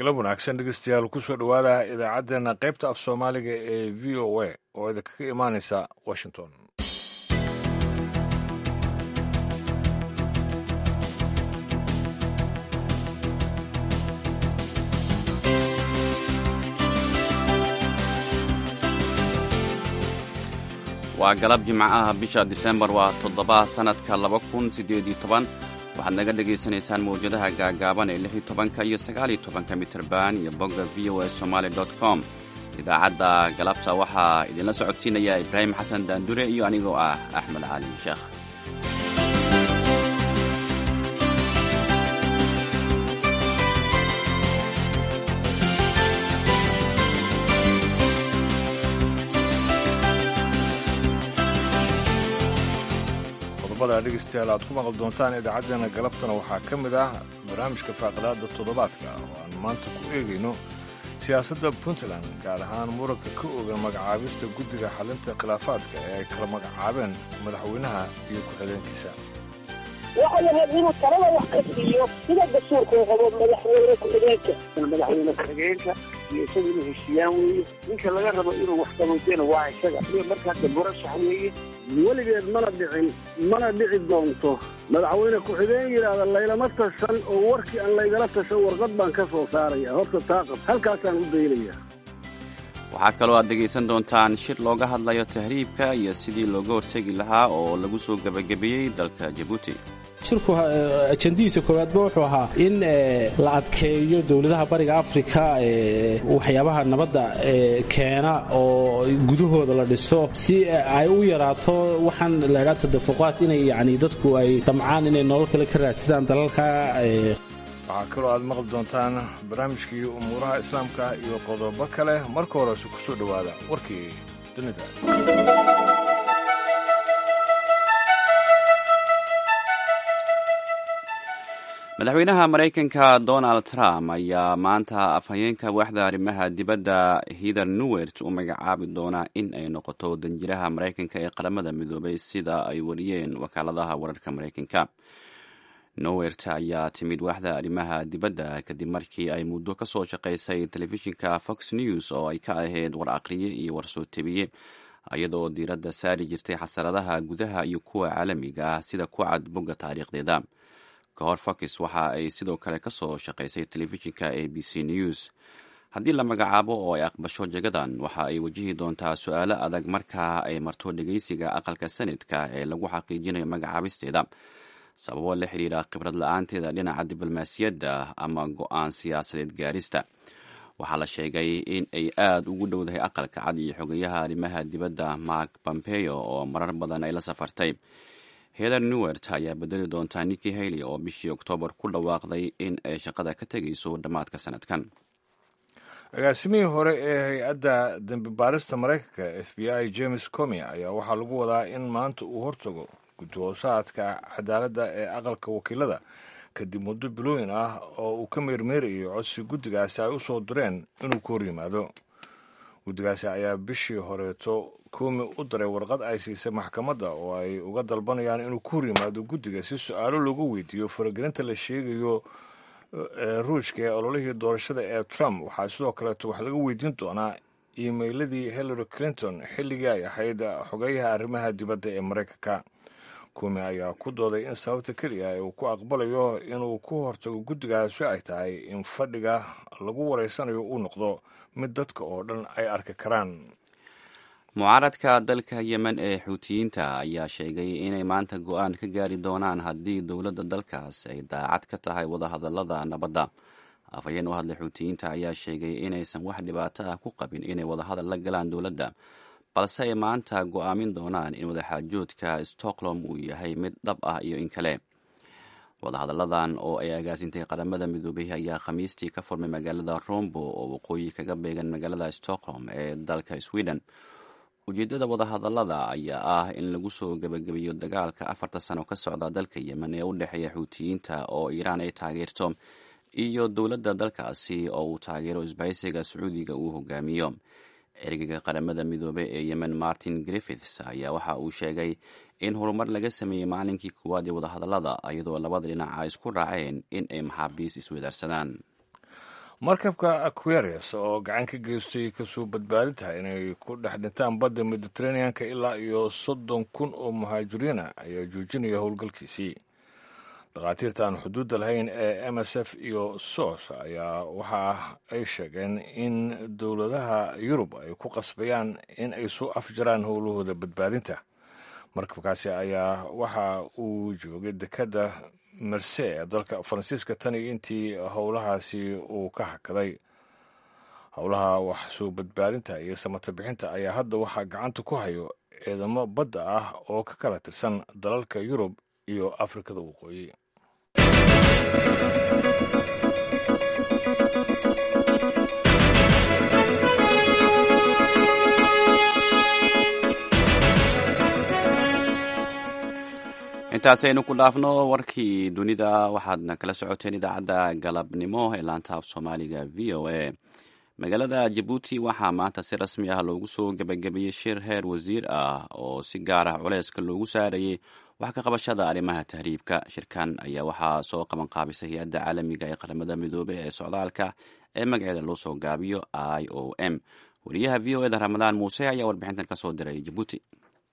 galab wanaagsan dhegeystayaal kusoo dhowaada idaacaddeenna qaybta af soomaaliga ee v o a oo idinkaga imaanaysa washington. waa galab jimco ah bisha disembar waa 7 sanadka 2018 waxaad naga dhegaysanaysaan mawjadaha gaagaaban ee 16 iyo 19 mitirban iyo bogga voasomali.com. idaacadda galabta waxaa idinla socodsiinaya ibraahim xasan daandure iyo anigoo ah axmed cali sheekh. dhegeystayaal aad ku maqli doontaan idaacaddeenna galabtana waxaa ka mid ah barnaamijka faaqadaada toddobaadka oo aan maanta ku eegayno siyaasadda puntland gaar ahaan muranka ka ogan magacaabista guddiga xalinta khilaafaadka ee ay kala magacaabeen madaxweynaha iyo ku-xigeenkiisa. waxay ahayd inuu talada wax ka siiyo sida dastuurka uu qabo madaxweyne ku-xigeenka iyo isaga inuu heshiiyaan weeye. ninka laga rabo inuu wax qaboojena waa isaga iyo markaa damburashax weeye. weligeed mana dhici doonto madaxweyne ku-xigeen yidhaahda laylama tashan oo warkii aan laygala tashan warqad baan ka soo saaraya. horta taaqab halkaasaan u daynaya. waxaa kaloo aad dhegaysan doontaan shir looga hadlayo tahriibka iyo sidii looga hortegi lahaa oo lagu soo gebagabeeyey dalka jabuuti. shirku ajandihiisa koowaadba wuxuu ahaa in la adkeeyo dowladaha bariga afrika waxyaabaha nabadda keena oo gudahooda la dhisto si ay u yaraato waxaan laydhaa tadafuqaad inay yani dadku ay damcaan inay nolol kale ka raadsadaan dalalka. waxaa kaloo aad maqli doontaan barnaamijkii umuuraha islaamka iyo qodobo kale. marka horese ku soo dhowaada warkii dunida. madaxweynaha maraykanka donald trump ayaa maanta afhayeenka waaxda arrimaha dibadda heather nauert u magacaabi doonaa in ay noqoto danjiraha maraykanka ee qaramada midoobay sida ay wariyeen wakaaladaha wararka maraykanka. nauert ayaa timid waaxda arrimaha dibadda kadib markii ay muddo ka soo shaqaysay telefishinka fox news oo ay ka ahayd war aqriye iyo war soo tebiye iyadoo diiradda saari jirtay xasaradaha gudaha iyo kuwa caalamiga ah sida ku cad bogga taariikhdeeda. ka hor fox waxa ay sidoo kale ka soo shaqaysay telefishinka a b c news. haddii la magacaabo oo ay aqbasho jagadan waxa ay wajihi doontaa su-aalo adag markaa ay marto dhegaysiga aqalka sanadka ee lagu xaqiijinayo magacaabisteeda sababo la xidhiira khibrad la-aanteeda dhinaca diblomaasiyadda ama go-aan siyaasadeed gaarista. waxaa la sheegay in ay aad ugu dhowdahay aqalka cad iyo xogayaha arrimaha dibadda mark pompeo oo marar badan ay la safartay. heather nauert ayaa bedeli doontaa nikki haley oo bishii oktoobar ku dhawaaqday in ay shaqada ka tegayso dhammaadka sanadkan. agaasimihii hore ee hay-adda dembi baarista maraykanka f b i james comey ayaa waxaa lagu wadaa in maanta uu hortago guddi-hoosaadka cadaaladda ee aqalka wakiilada kadib muddo bilooyin ah oo uu ka meermeerayo codsi guddigaasi ay u soo direen inuu ku hor yimaado. guddigaasi ayaa bishii horeeto Comey u daray warqad ay siisay maxkamadda oo ay uga dalbanayaan inuu ku hor yimaado guddiga si su-aalo loogu weydiiyo faragelinta la sheegayo ruushka ee ololihii doorashada ee Trump. waxaa sidoo kaleeto wax laga weydiin doonaa iimeyladii Hillary Clinton xilligii ay ahayd xogeyaha arrimaha dibadda ee Maraykanka. Comey ayaa ku dooday in sababta keliya ee uu ku aqbalayo inuu ku hortago guddigaasi ay tahay in fadhiga lagu wareysanayo uu noqdo mid dadka oo dhan ay arki karaan. mucaaradka dalka yemen ee xuutiyiinta ayaa sheegay inay maanta go-aan ka gaari doonaan haddii dowladda dalkaas ay daacad ka tahay wadahadallada nabadda. afhayeen u hadlay xuutiyiinta ayaa sheegay inaysan wax dhibaato ah ku qabin inay wadahadal la galaan dowladda balse ay maanta go-aamin doonaan in wadaxaajoodka stockholm uu yahay mid dhab ah iyo in kale. wadahadalladan oo ay agaasintay qaramada midoobay ayaa khamiistii ka furmay magaalada rombo oo waqooyi kaga beegan magaalada stockholm ee dalka sweden. ujeeddada wadahadallada ayaa ah in lagu soo gebagabeeyo dagaalka 4 sano ka socda dalka yemen ee u dhexeeya xuutiyiinta oo iiraan ay taageerto iyo dowladda dalkaasi oo uu taageero isbahaysiga sacuudiga uu hogaamiyo. ergeyga qaramada midoobey ee yemen martin griffiths ayaa waxa uu sheegay in horumar laga sameeyey maalinkii koowaad ee wadahadallada iyadoo labada dhinac ay isku raaceen in ay maxaabiis iswadaarsadaan. markabka aquarius oo gacan ka geystay kasoo badbaadinta inay ku dhex dhintaan badda mediterraneanka ilaa iyo 30,000 oo muhaajiriina ayaa joojinaya howlgalkiisii. dhakhaatiirta aan xuduudda lahayn ee MSF iyo SOS ayaa waxa ay sheegeen in dowladaha Yurub ay ku qasbayaan in ay soo afjaraan howlahooda badbaadinta. markabkaasi ayaa waxa uu joogay dekedda Marseille ee dalka Faransiiska tan iyo intii howlahaasi uu ka hakaday. howlaha wax soo badbaadinta iyo samata bixinta ayaa hadda waxaa gacanta ku hayo ciidamo badda ah oo ka kala tirsan dalalka Yurub iyo Afrikada Waqooyi. intaasaynu ku dhaafno warkii dunida. waxaadna kala socoteen idaacadda galabnimo ee laanta af soomaaliga VOA. magaalada Jabuuti waxaa maanta si rasmi ah loogu soo gabagabeeyey shir heer wasiir ah oo si gaar ah culeyska loogu saarayay wax ka qabashada arrimaha tahriibka. shirkan ayaa waxaa soo qaban qaabisay hay-adda caalamiga ee qaramada midoobey ee socdaalka ee magaceeda loo soo gaabiyo IOM. wariyaha VOA-da Ramadaan Muuse ayaa warbixintan ka soo diray Jabuuti.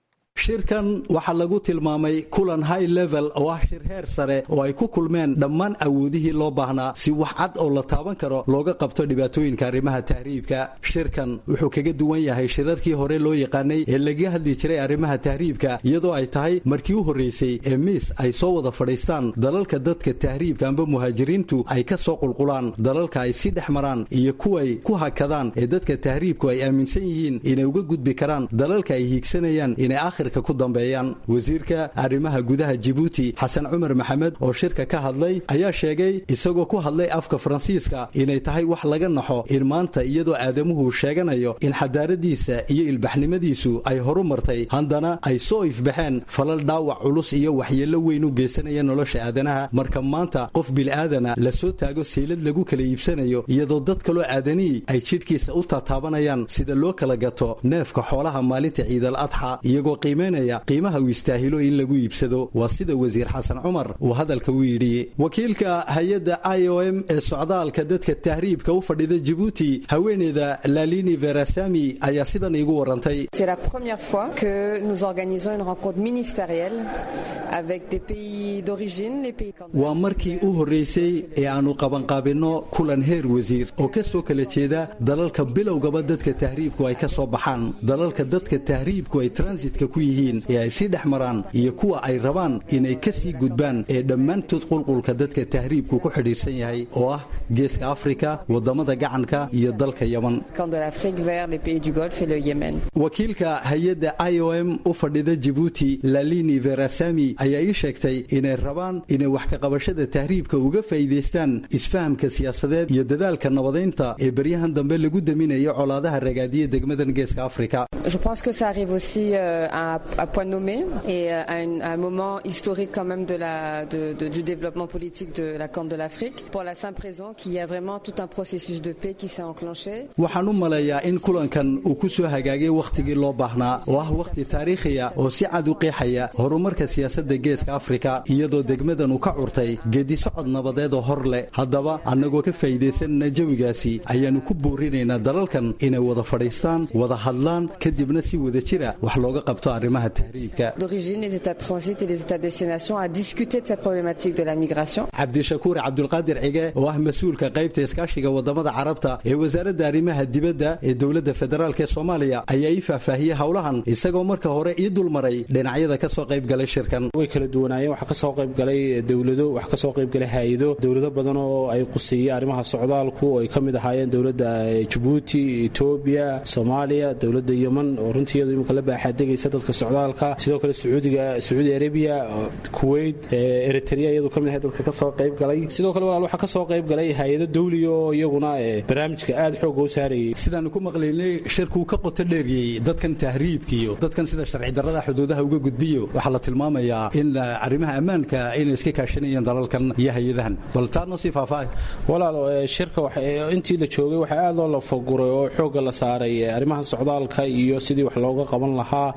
shirkan waxaa lagu tilmaamay kulan high level oo ah shir heer sare oo ay ku kulmeen dhammaan awoodihii loo baahnaa si wax cad oo la taaban karo looga qabto dhibaatooyinka arrimaha tahriibka. shirkan wuxuu kaga duwan yahay shirarkii hore loo yaqaanay ee laga hadli jiray arrimaha tahriibka, iyadoo ay tahay markii u horreysay ee miis ay soo wada fadhiistaan dalalka dadka tahriibka amba muhaajiriintu ay ka soo qulqulaan, dalalka ay si dhex maraan iyo kuway ku hakadaan ee dadka tahriibku ay aaminsan yihiin inay uga gudbi karaan dalalka ay hiigsanayaan inay ku dambeeyaan. wasiirka arrimaha gudaha Jabuuti Xasan Cumar Maxamed oo shirka ka hadlay ayaa sheegay isagoo ku hadlay afka Faransiiska inay tahay wax laga naxo in maanta iyadoo aadamuhu sheeganayo in xadaaradiisa iyo ilbaxnimadiisu ay horumartay haddana ay soo ifbaxeen falal dhaawac culus iyo waxyeello weyn u geysanaya nolosha aadanaha. marka maanta qof bil'aadana la soo taago seylad lagu kala iibsanayo iyadoo dad kaloo aadanii ay jidhkiisa u tataabanayaan sida loo kala gato neefka xoolaha maalinta ciidal adxa iyagoo qiimaha uu istaahilo in lagu iibsado. waa sida wasiir Xasan Cumar uu hadalka u yidhi. wakiilka hay-adda IOM ee socdaalka dadka tahriibka u fadhida Jabuuti haweeneyda Lalini Verasami ayaa sidan igu warantay. C'est la première fois que nous organisons une rencontre ministérielle avec des pays d'origine, les pays candidats. waa markii u horreysay ee aanu qabanqaabino kulan heer wasiir oo ka soo kala jeeda dalalka bilowgaba dadka tahriibku ay ka soo baxaan, dalalka dadka tahriibku ay transitka ku yihiin ee ay sii dhex maraan iyo kuwa ay rabaan inay ka sii gudbaan ee dhammaantood qulqulka dadka tahriibku ku xidhiirsan yahay oo ah geeska Afrika, wadamada gacanka iyo dalka Yemen. wakiilka hay-adda IOM u fadhida Jabuuti Lalini Verasami ayaa ii sheegtay inay rabaan inay wax ka qabashada tahriibka uga faa'iideystaan isfahamka siyaasadeed iyo dadaalka nabadeynta ee baryahan dambe lagu daminayo colaadaha ragaadiya degmadan geeska Afrika. Je pense que ça arrive aussi à point nommé et à un moment historique quand même du développement politique de la Corne de l'Afrique, pour la simple raison qu'il y a vraiment tout un processus de paix qui s'est enclenché. waxaan u maleeyaa in kulankan uu ku soo hagaagay wakhtigii loo baahnaa oo ah wakhti taariikhiya oo si cad u qeexaya horumarka siyaasadda geeska Afrika iyadoo degmadan uu ka curtay geedi socod nabadeed oo hor leh. haddaba annagoo ka faa'iidaysanna jawigaasi ayaanu ku boorinaynaa dalalkan inay wada fadhiistaan, wada hadlaan, kadibna si wada jira wax looga qabto arrimaha tahriibka. D'origine, les états de transit et les états de destination à discuter de cette problématique de la migration. Cabdishakuur Cabdulqaadir Cige oo ah mas'uulka qaybta iskaashiga wadamada Carabta ee wasaaradda arrimaha dibadda ee dowladda federaalka Soomaaliya ayaa ii faahfaahiyay howlahan isagoo marka hore ii dulmaray dhinacyada ka soo qayb galay shirkan. way kala duwanaayeen waxa ka soo qayb galay dowlado, wax ka soo qayb galay hay'ado, dowlado badan oo ay qusayeen arrimaha socdaalku oo ay kamid ahaayeen dowladda Djibouti, Ethiopia, Soomaaliya, dowladda Yemen oo runtii iyadu imka la baaxadegaysa dadka socdaalka, sidoo kale Saudi Arabia, Kuwait, Eritrea iyadu kamid ahayd dadka ka soo qayb galay. sidoo kale waxa ka soo qayb galay hay'ado dawli oo iyaguna barnaamijka aad xoog u saarayay. sidaan ku maqlaynay shirku ka qoto dheeriyay dadkan tahriibkiyo dadkan sida sharci darrada xuduudaha uga gudbiyo waxa la tilmaamayaa in arrimaha ammaanka inay iska kaashanayaan dalalkan iyo hay'adahan. bal taano si faafay walaalo shirka waxa intii la joogay waxa aad loo faguray oo xoog la saaray arrimaha socdaalka iyo sidii wax looga qaban lahaa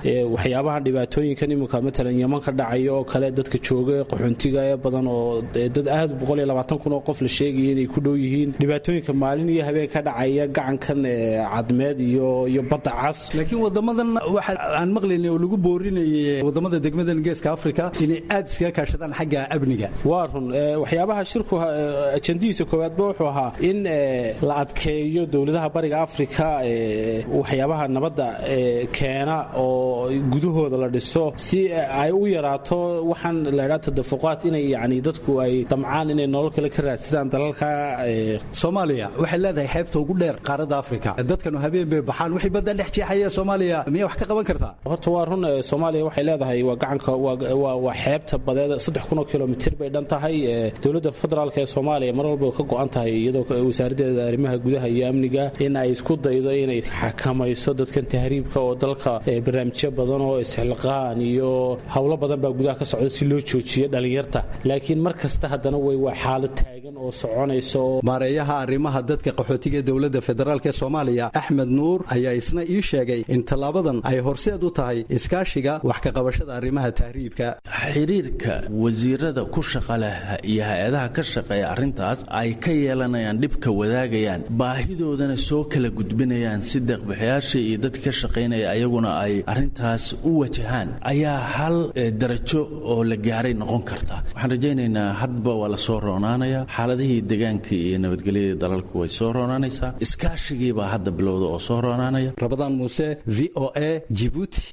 waxyaabahan dhibaatooyinkan iminka matalan Yemen ka dhacayo oo kale dadka jooga qaxoontiga ee badan oo dad aad 120,000 oo qof la sheegay inay ku dhow yihiin dhibaatooyinka maalin iyo habeen ka dhacaya gacankan cadmeed iyo badda cas laakiin wadamadan waxa aan maqlaynay oo lagu boorinayay wadamada degmadan Geeska Afrika inay aad iska kaashadaan xagga amniga waa run waxyaabaha shirku ajandiisa koowaad wuxuu ahaa in la adkeeyo dawladaha bariga Afrika waxyaabaha nabadda keena oo gudahooda la dhisto si ay u yaraato waxaan la yiraahdo tadaffuqaad inay yaani dadku ay damcaan inay nolol kale ka raadsadaan dalalka Soomaaliya waxay leedahay xeebta ugu dheer qaaradda Afrika dadkanu habeen bay baxaan wixii badda dhex jeexaya Soomaaliya miyaa wax ka qaban kartaa horta waa run Soomaaliya waxay leedahay waa gacanka waa xeebta badeeda 3,000 kilomitir bay dhan tahay dawladda federaalka ee Soomaaliya mar walba ka go'an tahay iyadoo wasaaradda arrimaha gudaha iyo amniga in ay isku daydo inay xakamayso dadkan tahriibka oo dalka barnaamijyo badan oo isxilqaan iyo hawlo badan baa gudaha ka socda si loo joojiyo dhalinyarta laakiin mar kasta haddana waa xaalad taagan oo soconayso maareeyaha arrimaha dadka qaxootiga ee dawladda federaalka ee Soomaaliya Axmed Nuur ayaa isna ii sheegay in talaabadan ay horseed u tahay iskaashiga wax ka qabashada arrimaha tahriibka xiriirka wasiirada ku shaqalaha iyo hay'adaha ka shaqeeya arintaas ay ka yeelanayaan dhibka wadaagayaan baahidoodana soo kala gudbinayaan si deeqbixiyaasha iyo dadka ka shaqeynaya ayaguna ay arintaas u wajahaan ayaa hal darajo oo la gaaray noqon karta waxaan rajaynaynaa hadba waa la soo roonaanaya xaaladihii deegaanka iyo nabadgelyada dalalku way soo roonaanaysaa iskaashigii baa hadda bilowda oo soo roonaanaya Rabadaan Muuse VOA Djibouti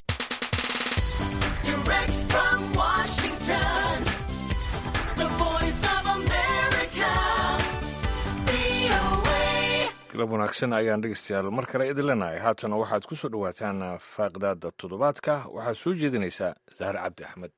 galab wanaagsan ayaan dhegeystayaal mar kale idin leenahay haatana waxaad ku soo dhowaataan faaqidaada toddobaadka waxaa soo jeedinaysaa Zahar Cabdi Axmed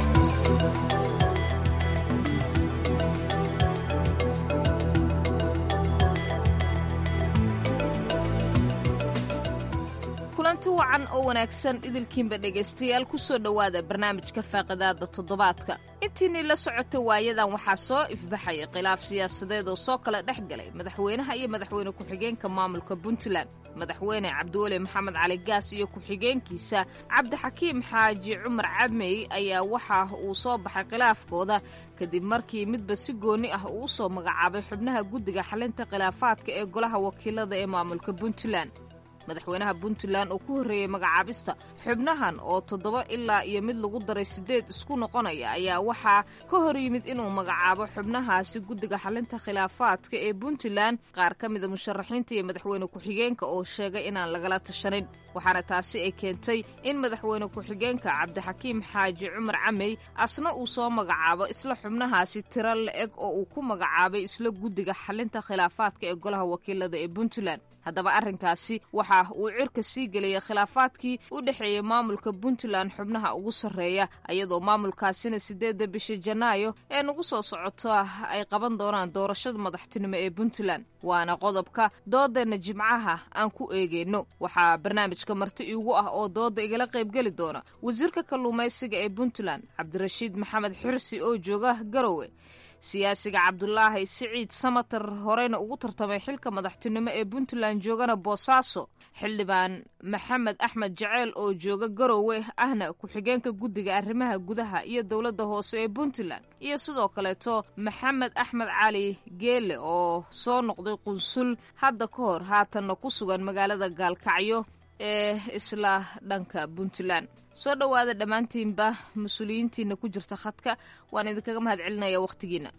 kulanti wacan oo wanaagsan idilkiinba dhegaystayaal ku soo dhowaada barnaamijka faaqidaada toddobaadka intiinii la socota waayadan waxaa soo ifbaxaya khilaaf siyaasadeed oo soo kala dhex galay madaxweynaha iyo madaxweyne ku-xigeenka maamulka Puntland madaxweyne Cabdiweli Maxamed Cali Gaas iyo ku-xigeenkiisa Cabdixakiim Xaaji Cumar Camey ayaa waxa uu soo baxay khilaafkooda kadib markii midba si gooni ah uu soo magacaabay xubnaha guddiga xalinta khilaafaadka ee golaha wakiilada ee maamulka Puntland madaxweynaha Puntland oo ku horeeyay magacaabista xubnahan oo 7 ilaa iyo mid lagu daray 8 isku noqonaya ayaa waxa ka hor yimid inuu magacaabo xubnahaasi guddiga xalinta khilaafaadka ee Puntland qaar ka mid ah musharaxiinta iyo madaxweyne ku-xigeenka oo sheegay inaan lagala tashanin waxaana taasi ay keentay in madaxweyne ku-xigeenka Cabdixakiim Xaaji Cumar Camey asna uu soo magacaabo isla xubnahaasi tiro la-eg oo uu ku magacaabay isla guddiga xalinta khilaafaadka ee golaha wakiilada ee Puntland haddaba arrinkaasi waxa uu cirka sii geliyay khilaafaadkii u dhexeeyay maamulka Puntland xubnaha ugu sarreeya iyadoo maamulkaasina 8 bishii Janaayo ee nagu soo socoto ay qaban doonaan doorashada madaxtinimo ee Puntland waana qodobka doodeena Jimcaha aan ku eegeyno waxaa barnaamijka marti iigu ah oo dooda igala qayb gali doona wasiirka kalluumaysiga ee Puntland Cabdirashiid Maxamed Xirsi oo jooga Garowe siyaasiga Cabdullaahi Siciid Samatar horeyna ugu tartamay xilka madaxtinimo ee Puntland joogana Boosaaso xildhibaan Maxamed Axmed Jaceyl oo jooga Garowe ahna ku-xigeenka guddiga arrimaha gudaha iyo dawladda hoose ee Puntland iyo sidoo kaleeto Maxamed Axmed Cali Geele oo soo noqday qunsul hadda ka hor haatanna ku sugan magaalada Gaalkacyo ee isla dhanka Puntland soo dhowaada dhammaantiinba mas-uuliyiintiina ku jirta khadka waan idinkaga mahad celinaya wakhtigiina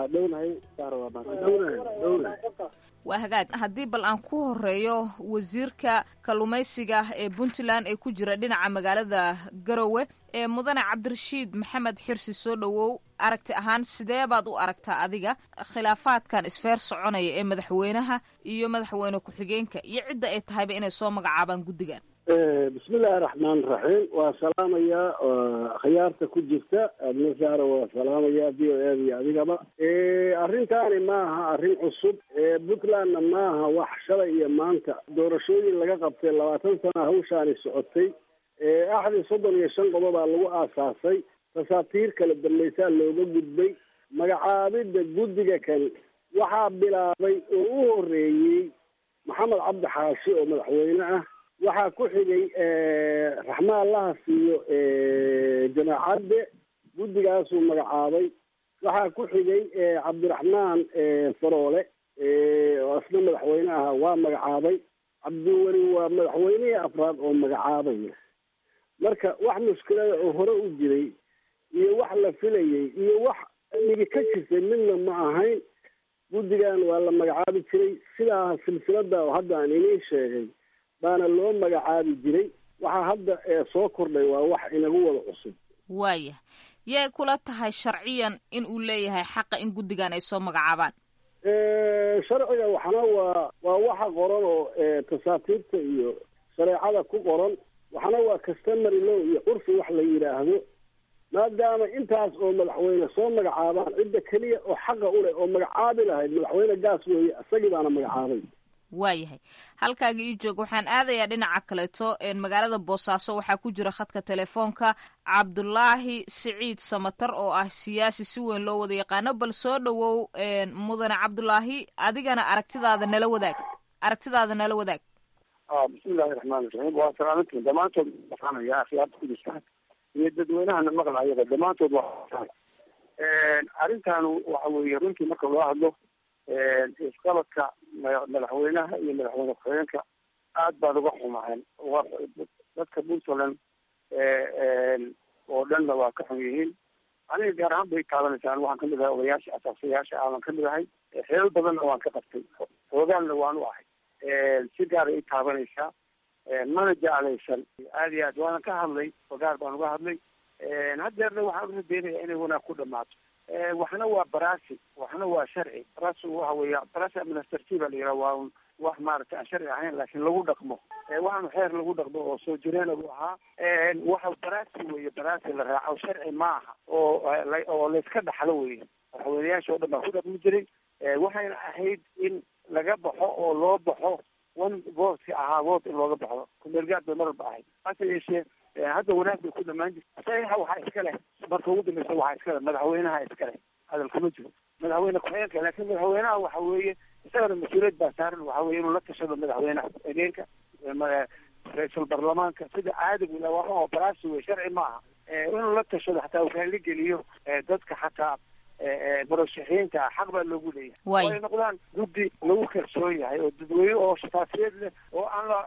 waa hagaag haddii bal aan ku horeeyo wasiirka kalluumaysiga ee Puntland ee ku jira dhinaca magaalada Garowe ee mudane Cabdirashiid Maxamed Xirsi soo dhowow aragti ahaan sidee baad u aragtaa adiga khilaafaadkan isfeer soconaya ee madaxweynaha iyo madaxweyne ku-xigeenka iyo cidda ay tahayba inay soo magacaabaan guddigan bismillahi raxmaani raxiim waa salaamayaa khiyaarta ku jirta adnasaara waa salaamayaa v o a iyo adigaba arrintaani maaha arrin cusub puntlandna maaha wax shalay iyo maanta doorashooyin laga qabtay 20 sana hawshaani socotay axdii 35 qodobaa lagu aasaasay tasaatiir kala dambaysaa looga gudbay magacaabidda guddiga kan waxaa bilaabay oo u horeeyey maxamed cabdi xaashi oo madaxweyne ah waxaa ku xigay raxmaan allaha siiyo jamaacadde guddigaasuu magacaabay. waxaa ku xigay cabdiraxmaan faroole oo isna madaxweyne aha waa magacaabay. cabdiweli waa madaxweynihii afraad oo magacaabaya. marka wax mushkilada oo hore u jiray iyo wax la filayay iyo wax dhigi ka jirtay midna ma ahayn. guddigan waa la magacaabi jiray sidaa silsilada oo hadda aan iniin sheegay baana loo magacaabi jiray. waxaa hadda soo kordhay waa wax inagu wada cusub. waaya yay kula tahay sharciyan in uu leeyahay xaqa in guddigan ay soo magacaabaan? sharciga waxna waa waxa qoran oo tasaatiirta iyo shareecada ku qoran, waxna waa customary law iyo curfi wax la yidhaahdo. maadaama intaas oo madaxweyne soo magacaabaan, cidda keliya oo xaqa u leh oo magacaabi lahayd madaxweyne gaas weeye, isagii baana magacaabay. waayahay halkaaga ii joog. waxaan aadayaa dhinaca kaleeto magaalada boosaaso waxaa ku jira khadka telefoonka cabdulaahi siciid samatar oo ah siyaasi si weyn loo wada yaqaano. bal soo dhawow mudane cabdulaahi, adigana aragtidaada nala wadaag. bismillahi raxmaani raxiim. waa salaamantiin dhammaantood waxaanaya akhyaarta ku jirtaan iyo dadweynahana maqlaayaba dhammaantood waa arrintan waxa weeye runtii marka loo hadlo isqabadka madaxweynaha iyo madaxweyne ku-xigeenka aad baan uga xumahayn. dadka puntland oo dhanna waa ka xun yihiin. aniga gaar ahaan bay taabanaysaa. waxaan kamid ahay odayaasha asaasayaasha aan kamid ahay. xeelal badanna waan ka qabtay, hoogaanna waan u ahay. si gaara i taabanaysaa, mana jeclaysan aad iyo aad waana ka hadlay, ogaar baan uga hadlay. hadeerna waxaan uradeenaya inay wanaag ku dhamaato. waxna waa baraasi, waxna waa sharci. baraasi waxa weeya baraasi administrative la yidhaha, waa wax maaragtay aan sharci ahayn laakiin lagu dhaqmo. waxaanu xeer lagu dhaqmo oo soo jireena buu ahaa. waxa baraasi weeye, baraasi la raaco, sharci ma aha oo layska dhaxlo weeye. madaxweynayaasha oo dhan baa ku dhaqmi jiray. waxayna ahayd in laga baxo oo loo baxo one vote ahaa vote in looga baxdo. kumeelgaad bay maralba ahayd. hase yeeshee hadda wanaag bay ku dhamaan jirta. saxiixa waxaa iska leh marka ugu dambeysa waxaa iska leh madaxweynaha iska leh, hadal kuma jiro madaxweyne ku-xigeenka. laakiin madaxweynaha waxa weeye isagana mas-uuliyad baa saaran. waxa weye inuu la tashado madaxweynaha ku-xigeenka, ra-iisul baarlamaanka sida caadigu ila waa baraasi wey, sharci ma aha. inuu la tashado xataa uu raali geliyo dadka xataa murashaxiinta xaq baa loogu leeyahay. ay noqdaan guddi lagu kalsoon yahay oo dadweyne oo shafaafiyeed leh oo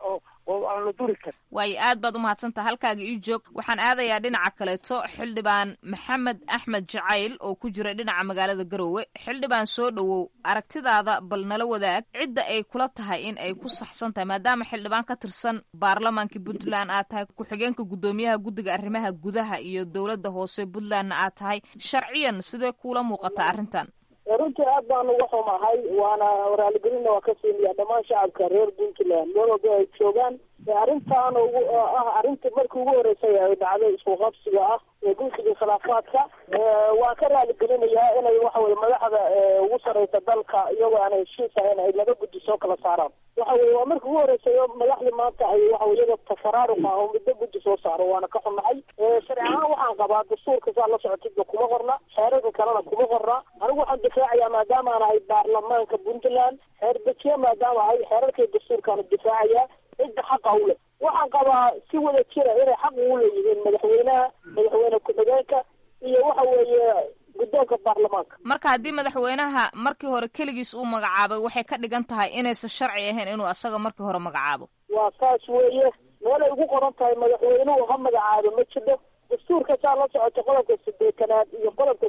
aan la duri karin. waayo aad baad umahadsantaha. halkaaga ii joog. waxaan aadayaa dhinaca kaleeto xildhibaan maxamed axmed jacayl oo ku jira dhinaca magaalada garowe. xildhibaan soo dhawow, aragtidaada bal nala wadaag. cidda ay kula tahay in ay ku saxsan tahay maadaama xildhibaan ka tirsan baarlamaanka puntland aad tahay, ku-xigeenka guddoomiyaha guddiga arrimaha gudaha iyo dowladda hoose puntlandna aad tahay, sharciyan sidee kula muuqata arrintan? runtii aad baan uga xumahay, waana raaligelinna waa ka siinayaa dhammaan shacabka reer puntland meel walba ay joogaan. arrintan arrinta markii ugu horeysay ay dhacday isku qabsiga ah ee guddiga khilaafaadka, waan ka raaligelinayaa inay waxa weye madaxda ugu sareysa dalka iyagoo aan heshiis ahayn ay laba guddi soo kala saaraan. waxa weye waa markii ugu horeysay madaxdii maanta ay waxa iyaga tafaraaruq ah oo middo guddi soo saaro, waana ka xumahay. sharci ahaan waxaan qabaa dastuurka saa la socotidba kuma qorna, xeerarka kalena kuma qorna. anigu waxaan difaacayaa maadaama aan ahay baarlamaanka puntland, xeer dejiye maadaama ahay, xeerarkii dastuurkaana difaacaya cidda xaqa u leh. waxaan qabaa si wada jira inay xaq ugu leeyihiin madaxweynaha, madaxweyne ku-xigeenka iyo waxa weeye guddoonka baarlamaanka. marka haddii madaxweynaha markii hore keligiis uu magacaabay, waxay ka dhigan tahay inaysan sharci ahayn inuu asaga markii hore magacaabo. waa saas weeye, meelay ugu qoran tahay madaxweynuhu ha magacaabo ma jiro. dastuurka saa la socota qodobka 80aad iyo qodobka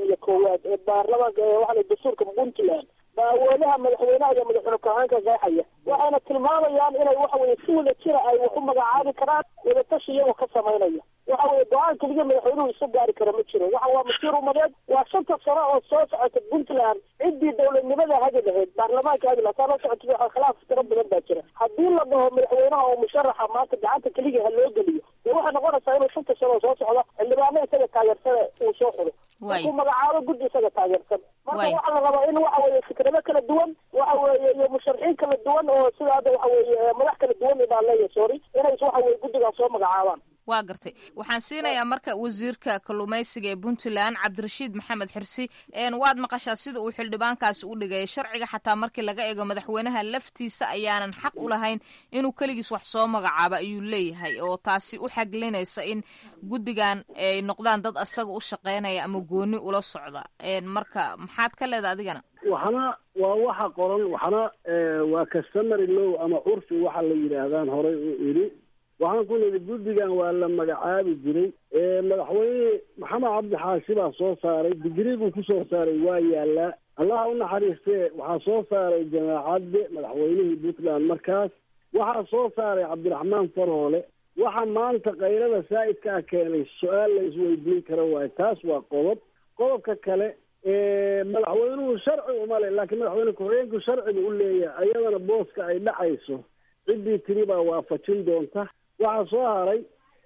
81 ee baarlamaanka waxaa dastuurka puntland baa awoodaha madaxweynaha iyo madaxweyne ku-xigeenka qeexaya. waxayna tilmaamayaan inay waxa weye si wada jira ay wax u magacaabi karaan, wadatashi iyagoo ka samaynaya. waxa weye go-aan keliya madaxweynuhu isu gaari kara ma jiro. waxa waa masiir umadeed, waa 5 sano oo soo socota puntland. ciddii dowladnimada hagi lahayd baarlamaanka hagi lahayd saa la socota waxa khilaaf tiro badan baa jira. haddii la dhaho madaxweynaha oo musharaxa maanta gacanta keliya ha loo geliyo, waxay noqonaysaa inuu 5 sano oo soo socda xildhibaano isaga taageersana uu soo xulo, markuu magacaabo guddi isaga taageersan. marka waxaa la rabaa in waxa weye fikrado kala duwan waxa weye iyo musharaxiin kala duwan oo sida hadda waxa weye madax kala duwan baa leeyahay sorry inay waxa weye guddigaas soo magacaabaan. waa gartay. waxaan siinayaa marka wasiirka kalluumaysiga ee puntland cabdirashiid maxamed xirsi waad maqashaa sida uu xildhibaankaasi u dhigay sharciga xataa markii laga eego madaxweynaha laftiisa ayaanan xaq u lahayn inuu keligiis wax soo magacaabo ayuu leeyahay oo taasi u xaglinaysa in guddigan ay noqdaan dad asaga u shaqeynaya ama gooni ula socda marka maxaad ka leedahay adigana? waxna waa waxa qoran, waxna waa customary law ama curfi waxa la yidhaahdaan horey u idhi. waxaan ku nidhi guddigan waa la magacaabi jiray madaxweyne maxamed cabdi xaashi baa soo saaray, digriiguu ku soo saaray waa yaallaa. allaha u naxariistee waxaa soo saaray jamaacadde madaxweynihii puntland markaas, waxaa soo saaray cabdiraxmaan faroole. waxa maanta kayrada saa'idkaa keenay su-aal la isweydiin karo waayo. taas waa qodob. qodobka kale madaxweynuhu sharci uma le, laakiin madaxweyne ku-xigeenku sharciga u leeyahay. ayadana booska ay dhacayso ciddii tiri baa waafajin doonta. waxaa soo haray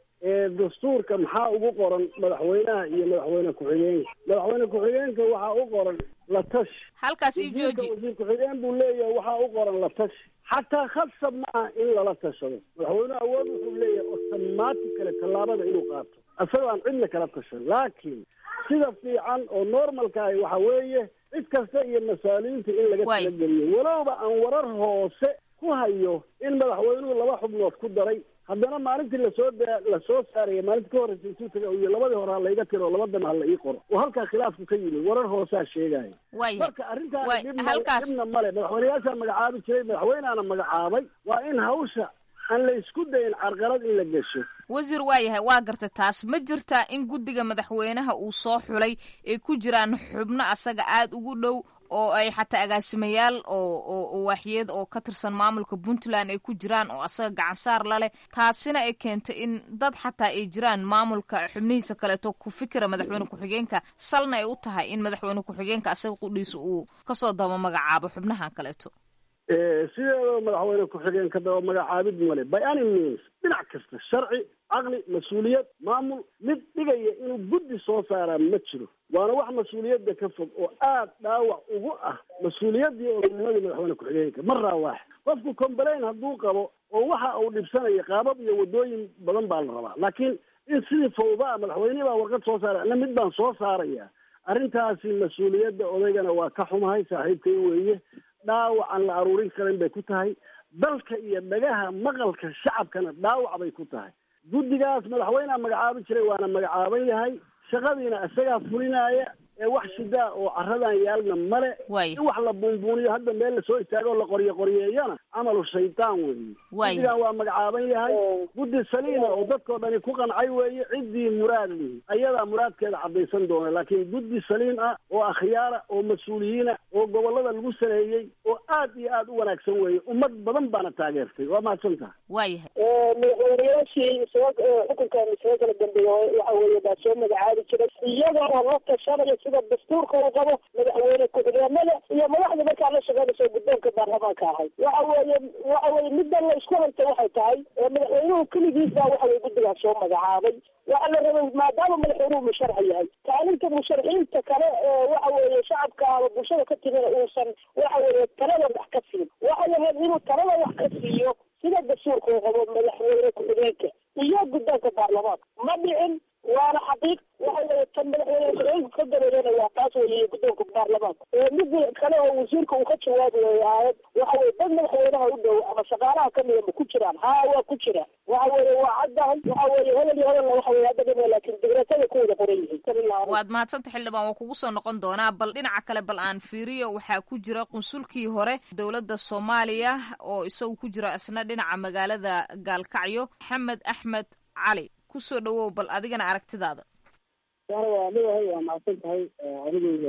dastuurka maxaa ugu qoran madaxweynaha iyo madaxweyne ku-xigeenka. madaxweyne ku-xigeenka waxaa u qoran la tashi. halkaas ii jooji. wasiir ku-xigeen buu leeyahay waxaa u qoran la tashi. xataa khasab maaha in lala tashado. madaxweynuhu awood wuxuu leeyahay otomaatig kale tallaabada inuu qaato isagoo aan cidna kala tashan. laakiin sida fiican oo normalka ah waxa weeye cid kasta iyo masaaliinta in laga talageliyo. walowba aan warar hoose ku hayo in madaxweynuhu 2 xubnood ku daray, haddana maalintii lasoo saaraya maalinta ka horreysa intuu taga iyo labadii hore ha layga tiro 2 dam ha la ii qoro oo halkaa khilaafku ka yimid. warar hoosaa sheegaya. marka arrintaas dhibna male. madaxweyneyaashaa magacaabi jiray, madaxweyneana magacaabay. waa in hawsha aan la isku dayin carqalad in la gesho. wasiir waa yahay, waa gartay taas. ma jirtaa in guddiga madaxweynaha uu soo xulay ay ku jiraan xubno asaga aada ugu dhow oo ay xataa agaasimayaal oo waaxyeed oo ka tirsan maamulka puntland ay ku jiraan oo asaga gacansaar la leh, taasina ay keentay in dad xataa ay jiraan maamulka xubnihiisa kaleeto ku fikira madaxweyne ku-xigeenka, salna ay u tahay in madaxweyne ku-xigeenka asaga qudhiisa uu kasoo daba magacaabo xubnahan kaleeto? sideedoo madaxweyne ku-xigeenka daba magacaabid male by any means. dhinac kasta sharci, caqli, mas-uuliyad, maamul mid dhigaya inuu guddi soo saaraa ma jiro. waana wax mas-uuliyadda ka fog oo aad dhaawac ugu ah mas-uuliyaddii odaynimada madaxweyne ku-xigeenka maraa waax. qofku complain hadduu qabo oo waxa uu dhibsanaya qaabab iyo waddooyin badan baa la rabaa. laakiin in sidii fawdaa madaxweyne baa warqad soo saaray ana mid baan soo saaraya, arrintaasi mas-uuliyadda odaygana waa ka xumahay, saaxiibkay weeye. dhaawac aan la aruurin karin bay ku tahay. dalka iyo dhagaha maqalka shacabkana dhaawac bay ku tahay. guddigaas madaxweyneha magacaabi jiray waana magacaaban yahay, shaqadiina isagaa fulinaaya. wax shidaa oo caradan yaalna male. in wax la buunbuuniyo hadda meel lasoo istaago la qoryeeyana camalu shaytaan weeye. guddigan waa magacaaban yahay. guddi saliima oo dadkoo dhani ku qancay weeye. ciddii muraad lihi ayadaa muraadkeeda caddaysan doona. laakiin guddi saliim ah oo akhyaara oo mas-uuliyiina oo gobollada lagu saneeyey oo aad iyo aad u wanaagsan weeye. ummad badan baana taageertay. waa mahadsantaha. waayahay madaxweynayaashii xukunkan isaga kala dambeeya waxa weeye baa soo magacaabi jiray iyagoo la tashanaya sida dastuurka uu qabo madaxweyne ku-xigeenada iyo madaxda markaa la shaqeynaysa guddoonka baarlamaanka ahay. waxa weye middan la isku haysta waxay tahay madaxweynuhu keligiisa waxa weye guddigaas soo magacaabay. waxa la rabay maadaama madaxweynuhu musharax yahay, kaalinta musharaxiinta kale waxa weeye shacabka ama bulshada ka timina uusan waxa weeye talada wax ka siin. waxay ahayd inuu talada wax ka siiyo sida dastuurka uu qabo madaxweyne ku-xigeenka iyo guddoonka baarlamaanka. ma dhicin. waana xaqiiq. waxa weye tan madaxweyne ku-xigeenka ka dabeeyana waa taas weeye guddoonka baarlamaanka. mid kale oo wasiirka uu ka jawaabi waayey aayad waxa weye dad madaxweynaha u dhow ama shaqaalaha kamida ma ku jiraan? haa waa ku jiraan. waxa weye waa caddahay. waxa weye hebel iyo hebelna waxa weye hadda dhima laakiin digreetada ku wada qoran yihiin. waad mahadsanta xildhibaan, waa kugu soo noqon doonaa. bal dhinaca kale bal aan fiiriyo, waxaa ku jira qunsulkii hore dowladda soomaaliya oo isagu ku jira isna dhinaca magaalada gaalkacyo, maxamed axmed cali. kusoo dhawow bal adigana aragtidaada. waa leeyahay, waa macsan tahay. adigayga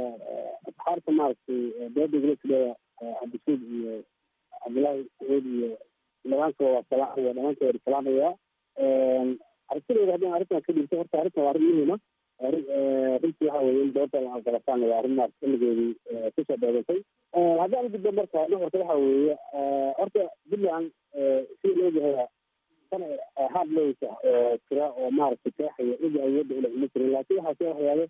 asxaarta maaragtay dooda gulasileeda cabdisuud iyo cabdullaahi sacuud iyo dhamaantood waa salaamaya, dhamaantood waa salaamaya. aragtidayda haddii arrintan ka dhigto, horta arrintan waa arrin muhiima. runtii waxa weye in doorta la aqalataan waa arrin maarata xilligeedii kusoo dheedatay. haddaan gudbo marka nuxurka waxa weeye horta puntland sida loogahay hard lays oo tira oo maaragtay keexaya igi awoodda ula cuni jirin. laakiin waxaa soo waxyaalo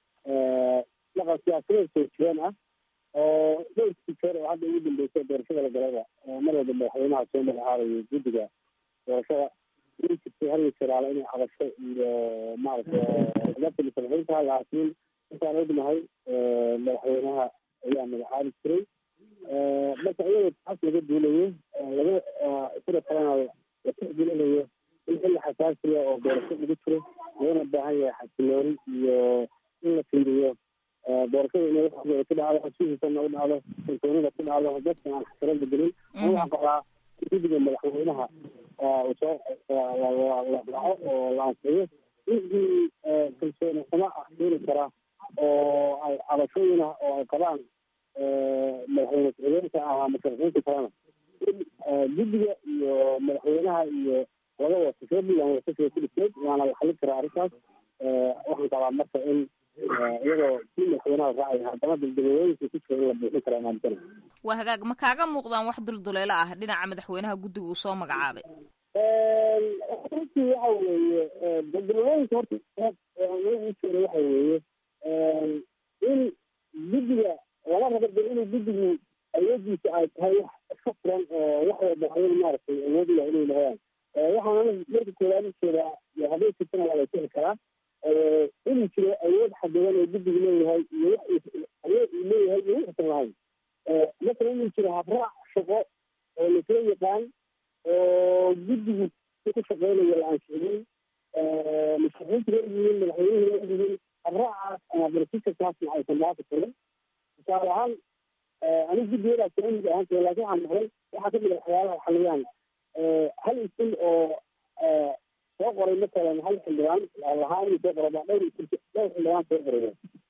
dhaqan siyaasadeed soo jireen ah oo dhowrkii jeer oo hadda ugu dambeysay doorashada la galaba mar walba madaxweynaha soo magacaabayo guddiga doorashada ii jirtay hal jiraala inay cabasho iyo maaragtay dadka musharaxiinta laakiin intaan ognahay madaxweynaha ayaa magacaabi jiray marka iyadoo taas laga duulayo laga sida kalena la tixgelinayo in xilli xasaasiya oo doorasho lagu jiro loona baahan yahay xasilooni iyo in la fiiriyo doorashada inay waxooda ku dhacdo xasuusiisana u dhacdo kalsoonida ku dhacdo dadka aan xasiloonda gelin waxaan qabaa guddiga madaxweynaha soo la dhaco oo la ansixiyo wixii kalsooni xumo ah keeni kara oo ay cabashooyin ah oo ay qabaan madaxweyne ku-xigeenka ama musharaxiinta kalena in guddiga iyo madaxweynaha iyo laga watasho bilan watashiga ku dhigteed waana la xalin karaa arrintaas waxaan qabaa marka in iyadoo si madaxweynaha raacaya haddana daldalooyinka ku jira in la buuxin karaa maantana waa hagaag ma kaaga muuqdaan wax dulduleelo ah dhinaca madaxweynaha guddiga uu soo magacaabay runtii waxa weeye daldalooyinka horta ujeeda waxa weeye in guddiga lama rabo de inuu guddigu awoodiisa ay tahay wax iska furan oo wax madaxweyne maaragtay awood u yahay inay lahayaan waxaana marka koowaad ujeedaa hadday jirtana waa la tegi karaa inuu jiro awood xadidan oo guddigu leeyahay iyo wax awood uu leeyahay iyo wuxuusan lahayn masala inuu jiro habraac shaqo oo lasla yaqaan oo guddigu ku shaqeynayo la ansixiyey musharaxiintu leeyihiin madaxweynuhu leeyihiin habraacaas ama barsiiskaasna aysan dhaafi karin tusaale ahaan anigu guddigadaa kamid ahaan jira laakiin waxaan maqlay waxaa kamid a waxyaalaha xaliyaan hal isil oo soo qoray matalan hal xildhibaan lahaa inuu soo qoray baa dhowr xildhibaan soo qoray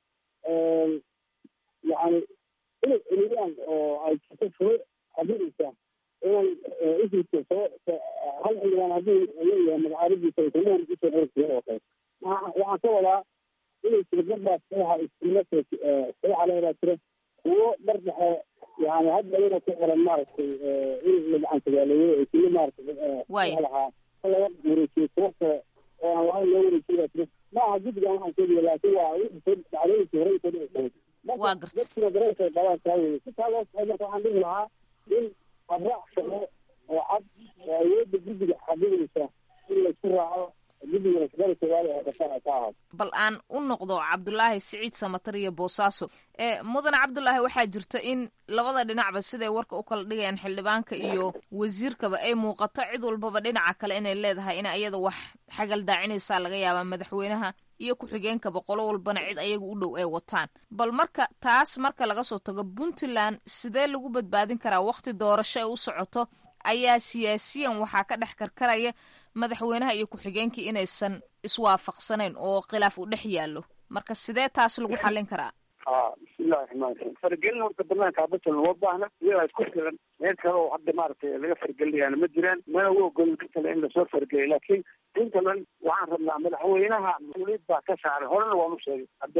yani inay celiyaan oo ay jirto shuruuc xadidaysa inay isilka soo hal xildhibaan haddii leeyahay magacaabadiisa ay kulmahan usoo qori jireen oo kale waxaan ka wadaa inay jiro dadbaas saxa istilmasa saxa leedaa jira kuwo dhar dhexe yani hadda iyadoo ku xiran maaragtay in la gacantigaaleeyo ay kuli maaragtay lahaa laga wareejiyo kuwa kale oo aan lahayn loo wareejiyaa jira maaha guddigan waxaan sheegaya laakiin waa dhacdooyinkii hore soo dhici karay dadkina dareenkay qabaan taa weye si taa loo saxay marka waxaan dhihi lahaa in habraac shaqo oo cad oo awoodda guddiga xadidaysa in laisku raaco guddigana shaqada koowaad ee dhashaan ay ka ahaato bal aan u noqdo cabdulaahi siciid samatar iyo boosaaso mudane cabdulaahi waxaa jirta in labada dhinacba siday warka u kala dhigayaan xildhibaanka iyo wasiirkaba ay muuqato cid walbaba dhinaca kale inay leedahay in ayada wax xagal daacinaysaa laga yaabaa madaxweynaha iyo ku-xigeenkaba qolo walbana cid ayaga u dhow ay wataan bal marka taas marka laga soo tago puntland sidee lagu badbaadin karaa wakti doorasho ay u socoto ayaa siyaasiyan waxaa ka dhex karkaraya madaxweynaha iyo ku-xigeenkii inaysan iswaafaqsanayn oo khilaaf u dhex yaallo marka sidee taas lagu xallin karaa bismillahi raxmaan raxiim faragelin horta banaanka puntland loo baahna iyadaa isku filan meel kale oo hadda maaragtay laga faragelinayaana ma jiraan mana u ogolin ka kale in lasoo farageliyo laakiin puntland waxaan rabnaa madaxweynaha mas-uuliyad baa ka saaran horena waanu sheegay hadda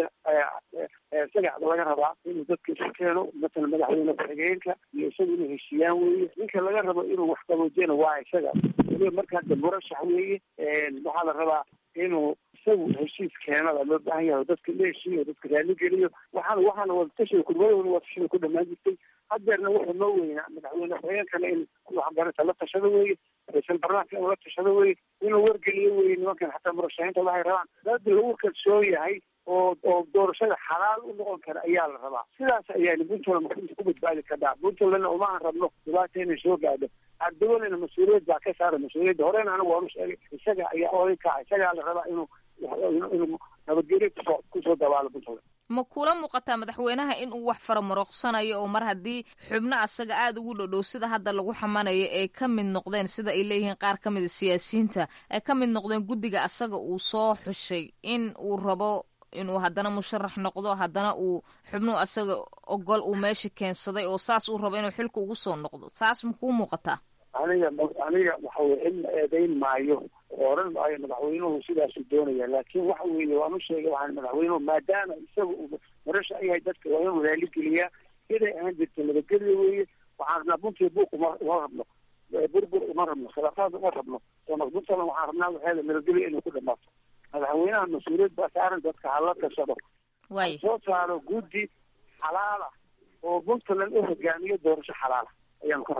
sagacda laga rabaa inuu dadka isu keeno matalan madaxweyne ku-xigeenka iyo isaga inuu heshiiyaan weeye ninka laga rabo inuu wax qaboojiyana waa isaga weliba marka hadda murashax weeye waxaa la rabaa inuu isagu heshiis keenada loo baahan yahay dadka la heshiiyo dadka raali geliyo waxaana wadatashiga kulmadooda wadatashiga ku dhamaan jirtay hadeerna wuxuu noo weynaa madaxweyne ku-xigeenkana in waxgarata la tashado weeye ra-iisul barnaamijka inuu la tashado weeye inuu wargeliyo weeye nimankan xataa murashaxiinta waxay rabaan dad lagu kalsoon yahay oo doorashada xalaal u noqon kara ayaa la rabaa sidaas ayaana puntland ku badbaadi kartaa puntlandna umaan rabno dhibaata inay soo gaadho ardawalena mas-uuliyad baa ka saara mas-uuliyadda horena anigu waanu sheegay isaga ayaa oday kaca isagaa la rabaa inuu nabadgelyo kusoo dabaalo puntland ma kula muuqataa madaxweynaha in uu wax faramarooqsanayo oo mar haddii xubno asaga aada ugu dhodhow sida hadda lagu xamanayo ay ka mid noqdeen sida ay leeyihiin qaar ka mida siyaasiyiinta ay ka mid noqdeen guddiga asaga uu soo xushay in uu rabo inuu haddana musharax noqdo haddana uu xubnuhu asaga ogol uu meesha keensaday oo saas uu rabo inuu xilka ugu soo noqdo saas ma kuu muuqataa aniga waxa weye cidna eedayn maayo oran maayo madaxweynuhu sidaasuu doonaya laakiin waxa weeye waan u sheegay waxaan madaxweynuhu maadaama isaga uu murashax yahay dadka waa inuu raali geliyaa siday ahaan jirta nabadgelya weeye waxaan rabnaa buntii buuq uma rabno burbur uma rabno khilaafaad uma rabno puntland waxaan rabnaa waxeeda nabadgelya inay ku dhamaato madaxweynaha mas-uuliyad baa saaran dadka hala tashado soo saaro guddi xalaala oo puntland u hogaamiyo doorasho xalaala ayaanu ka rabnaa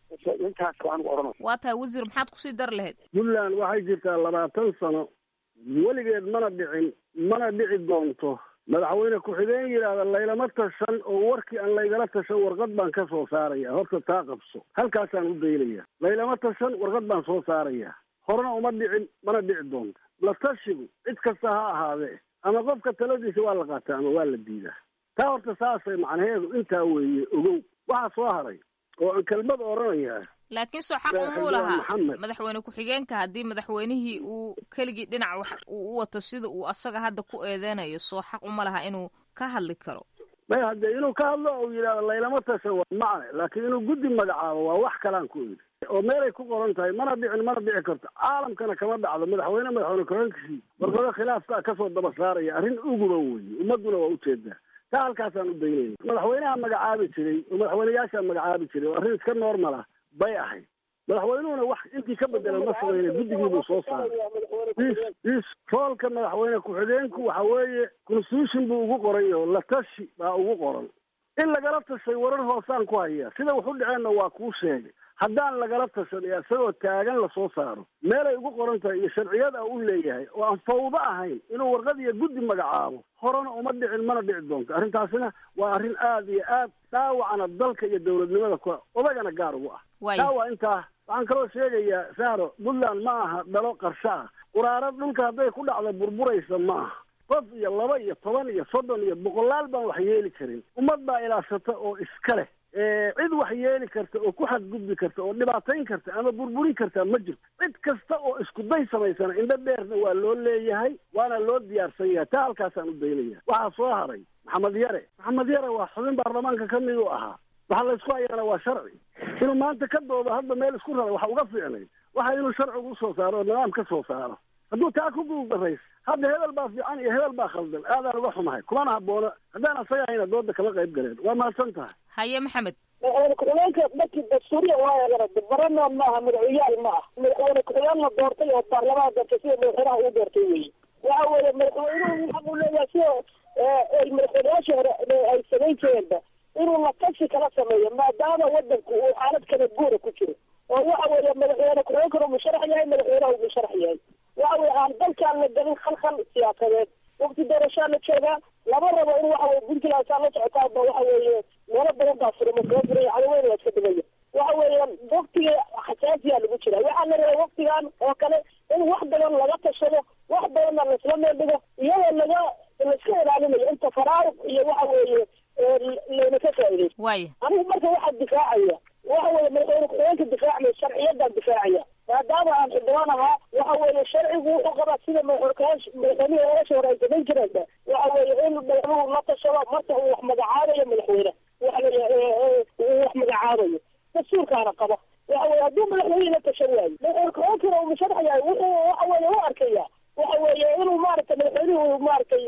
intaas waan oranay. waa tahay wasiir, maxaad kusii dar lahayd? puntland waxay jirtaa 20 sano weligeed mana dhicin mana dhici doonto madaxweyne ku-xigeen yidhaahda laylama tashan oo warkii aan laygala tashan warqad baan ka soo saaraya. horta taa qabso, halkaasaan u daynaya. laylama tashan warqad baan soo saaraya. horena uma dhicin mana dhici doonto. la tashigu cid kasta ha ahaadee ama qofka taladiisa waa la qaataa ama waa la diidaa. taa horta saasay macnaheedu intaa weeye ogow. waxaa soo haray oo aan kelmad oranayaa. laakiin soo xaq umuu lahaa madaxweyne ku-xigeenka haddii madaxweynihii uu keligii dhinac wax uu u wato sida uu asaga hadda ku eedeynayo, soo xaq uma laha inuu ka hadli karo. may haddee inuu ka hadlo oo yidhahdo laylama tashan waa macne, laakiin inuu guddi magacaabo waa wax kalaan ku idhi oo meelay ku qoran tahay. mana dhicin mana dhici karto. caalamkana kama dhacdo madaxweyne ku-xigeenkiisii warqado khilaafka kasoo daba saaraya. arrin uguba weeye, ummaduna waa ujeedaa. taa halkaasaan u daynayna. madaxweynaha magacaabi jiray oo madaxweyneyaashaa magacaabi jiray oo arrin iska normal ah bay ahayd. madaxweynuhuna wax intii ka bedelan ma samayna, guddigii buu soo saaray. roolka madaxweyne ku-xigeenku waxa weeye constitution buu ugu qoran yaho la tashi baa ugu qoran. in lagala tashay warar hoosaan ku haya. sida wax u dhaceenna waa kuu sheegay. haddaan lagala tashan ee isagoo taagan lasoo saaro meelay ugu qoran tahay iyo sharciyada u leeyahay oo aan fawdo ahayn inuu warqad iyo guddi magacaabo horena uma dhicin mana dhici doonto. arrintaasina waa arrin aad iyo aad dhaawacana dalka iyo dowladnimada ku odagana gaar ugu ah. taa waa intaa. waxaan kaloo sheegayaa saaro, puntland ma aha dhalo qarsho ah. quraarad dhulka hadday ku dhacda burburaysa ma aha. qof iyo 2 iyo 10 iyo 30 iyo 100 baan wax yeeli karin. ummad baa ilaashata oo iska leh. cid wax yeeli karta oo ku xadgudbi karta oo dhibaatayn karta ama burburin karta ma jirto. cid kasta oo isku day samaysana indho dheerna waa loo leeyahay, waana loo diyaarsan yahay. taa halkaasaan u daynaya. waxaa soo haray maxamed yare waa xubin baarlamaanka ka mid u ahaa. waxa la isku hayaana waa sharci. inuu maanta ka doodo hadda meel isku rara waxa uga fiicnay waxa inuu sharcigu usoo saaro oo nidaam ka soo saaro. hadduu taa ku guuldarrays hadda hebel baa fiican iyo hebel baa khaldan aadaan uga xumahay. kumana habboona. haddaan asaga hayna dooda kama qayb galeen. waa mahadsan tahay. haye maxamed. madaxweyne ku-xigeenka dadkii dastuuriya waa baranoon maaha, madaxweyyaal ma ah. madaxweyne ku-xigeen la doortay oo baarlamaanka doortay sida madaxweynaha uu doortay weeye. waxa weeye madaxweynuhu xaq uu leeyahay sida ay madaxweynayaashii hore ay samayn jireenba inuu la tashi kala sameeyo maadaama wadanku uu xaalad kala guura ku jiro. oo waxa weeye madaxweyne ku-xigeenkana uu musharax yahay, madaxweynaha uu musharax yahay. waxa weye aan dalkaan la gelin khalkhal siyaasadeed. waqti doorashaa la joogaa. lama rabo in waxa weye puntland saa la socotaaba waxa weeye meelo badan baa furma soo furay cadaweyna waa iska dhimaya. waxa weeye waqtiga xasaasiyaa lagu jira. waxaa la rabaa waqtigan oo kale in wax badan laga tashado, wax badanna laisla meel dhigo iyadoo laiska ilaalinayo inta faraaruq iyo waxa weeye layna ka faa'iidaysto. anigu marka waxaa difaacaya waxa weeye madaxweyne ku-xigeenka difaacmay sharciyaddaan difaacaya. maadaama aan xildhibaan ahaa waxa weeye sharcigu wuxuu qabaa sida madaxweynihii ogasha hore ay samayn jireenba waxa weeye in madaxweynuhu la tashado marka uu wax magacaabayo madaxweyne uu wax magacaabayo dastuurkaana qaba. waxa weye hadduu madaxweyne la tashan waayo madaxweyne ku-xigeenkana uu musharax yahay wuxuu waxa weeye u arkaya waxa weeye inuu maaragtay madaxweynuhu maaragtay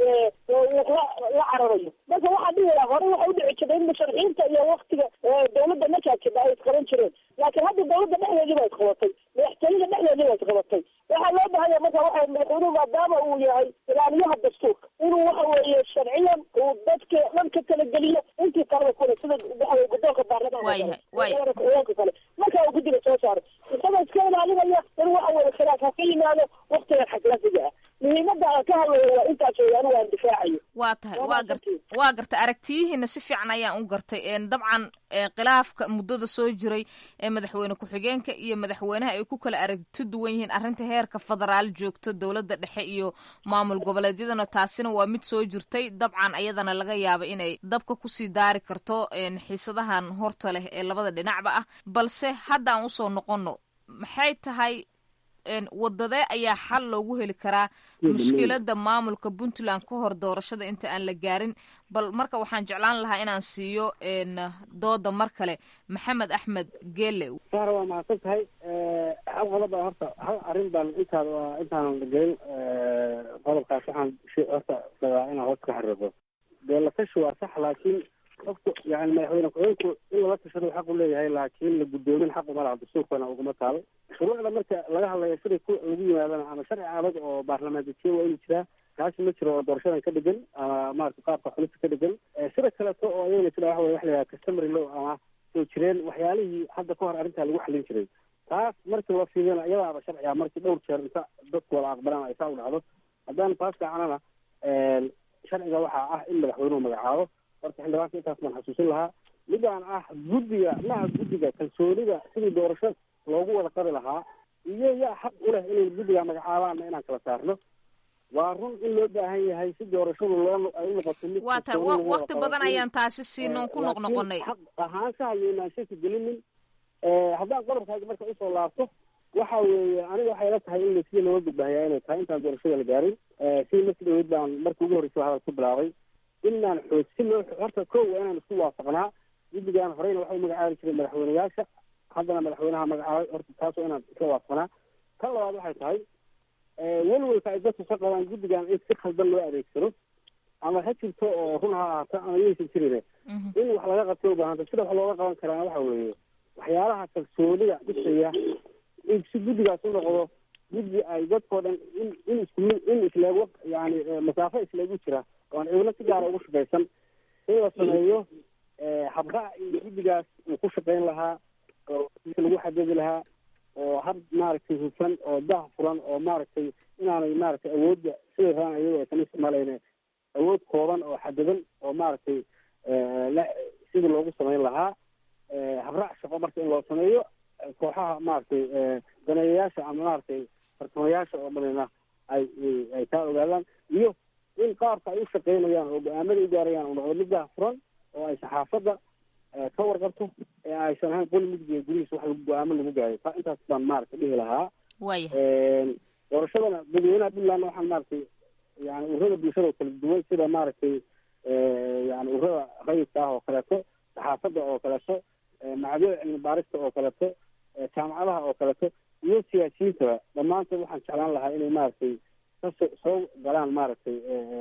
la cararayo. marka waxaa dhihi lahaa hore waxa u dhici jirta in musharaxiinta iyo waktiga dawladda majaajida ay isqaban jireen. laakiin hadda dawladda dhexdeedii baa isqabatay, madaxtooyada dhexdeedii baa isqabatay. waxaa loo bahaya marka waxa madaxweynuhu maadaama uu yahay ilaaliyaha dastuurka inuu waxa weeye sharciyan uu dadka dhan ka talageliyo intii kaleba kule sida waxa guddoonka baarlamaanka kale marka uu guddiga soo saaro isagoo iska ilaalinaya in waxa weeye khilaaf ha ka yimaado waktigan xasaasiga ah. muhiimadda aan ka hadlayo waa intaas weeye anigu aan difaacayo. waa tahay waa gartay aragtiyihiina si fiican ayaan u gartay. dabcan khilaafka muddada soo jiray ee madaxweyne ku-xigeenka iyo madaxweynaha ay ku kala aragti duwan yihiin arrinta heerka federaal joogto dowladda dhexe iyo maamul goboleedyadana taasina waa mid soo jirtay. dabcan ayadana laga yaaba inay dabka kusii daari karto xiisadahan horta leh ee labada dhinacba ah. balse hadda aan usoo noqono, maxay tahay wadadee ayaa xal loogu heli karaa mushkilada maamulka puntland ka hor doorashada inta aan la gaarin? bal marka waxaan jeclaan lahaa inaan siiyo dooda mar kale maxamed axmed geele. sahra waa mahadsan tahay. hal qodob baa horta hal arrin baan intaanan gelin qodobkaas waxaan horta rabaa inaan hoos ka xariiqo. dee la tashi waa sax, laakiin qofku yani madaxweyne ku-xigeenku in lala tashado xaq u leeyahay, laakiin la guddoomin xaq uma laha, dastuurkana uguma taalo. shuruucda marka laga hadlayo siday lagu yimaadana ama sharci adag oo baarlamaan dejiye waa inuu jiraa. kaasi ma jiro oo doorashadan ka dhegan ama maarata qaabka xulista ka dhegan. sida kaleeto oo ayagana jira waxa weye wax la yidhaha customary law ama soo jireen waxyaalihii hadda ka hor arrintaa lagu xallin jiray. taas markii la fiiriyana iyadaaba sharciga markii dhowr jeer inta dadku wada aqbalaan ay saa u dhacdo. haddaan taas fiicanana sharciga waxaa ah in madaxweynuhu magacaabo. horta xildhibaanka intaas baan xasuusin lahaa. midaan ah guddiga maaha guddiga kalsoonida sidii doorasho loogu wada qabi lahaa iyo yaa xaq u leh inay guddiga magacaabaanna inaan kala saarno. waa run in loo baahan yahay si doorashadu ay u noqoto mid waata waqti badan ayaan taasi siinoon ku noqnoqonay xaq ahaanshaha iyo inaanshanka gelinin. haddaan qodobkaaga marka usoo laabto waxa weeye aniga waxay la tahay in sidii looga gudbahayaa inay tahay intaan doorashada la gaarin. sidii markii dhaweyd baan markii ugu horreysay hadal ku bilaabay inaan xoog si loo horta kow waa inaan isku waafaqnaa. guddigan horeyna waxay magacaabi jireen madaxweyneyaasha, haddana madaxweynaha magacaabay. horta taas waa inaan isla waafaqnaa. tan labaad waxay tahay welwelka ay dadku ka qabaan guddigan in si khaldan loo adeegsado ama ha jirto oo run ha ahaato ama yaysan jirine in wax laga qabto ubaahanta. sida wax looga qaban karaana waxa weeye waxyaalaha kalsoonida dhisaya in si guddigaas u noqdo guddi ay dadkoo dhan in isleego yani masaafo isleegu jira oan ciidano si gaara ugu shaqaysan in la sameeyo habraac iyo guddigaas uu ku shaqayn lahaa oo lagu xadadi lahaa oo hab maaragtay hufan oo dah furan oo maaragtay inaanay maaragtay awoodda siday rabaan iyagoo aysan isticmaalayne awood kooban oo xadadan oo maaragtay sidii loogu samayn lahaa habraac shaqo marka in loo sameeyo. kooxaha maaragtay daneeyayaasha ama maaragtay fartamayaasha oo dhanina ay taa ogaadaan iyo in qaabka ay u shaqaynayaan oo go-aamada u gaarayaan uu noqdo mid dah furan oo ay saxaafadda ka warqabto ee aysan ahayn qoli mudgiya gurihiisa wax lagu go-aamo lagu gaayo. taa intaas baan maaragtay dhihi lahaa. doorashadana dadweynaha puntland waxaan maaragtay yani ururada bulshada oo kala duwan sida maaragtay yani ururada rayidka ah oo kaleeto, saxaafadda oo kaleeto, macadyada cilmi baarista oo kaleeto, jaamacadaha oo kaleeto iyo siyaasiyiintaba dhammaantood waxaan jeclaan lahaa inay maaragtay kasoo galaan maaragtay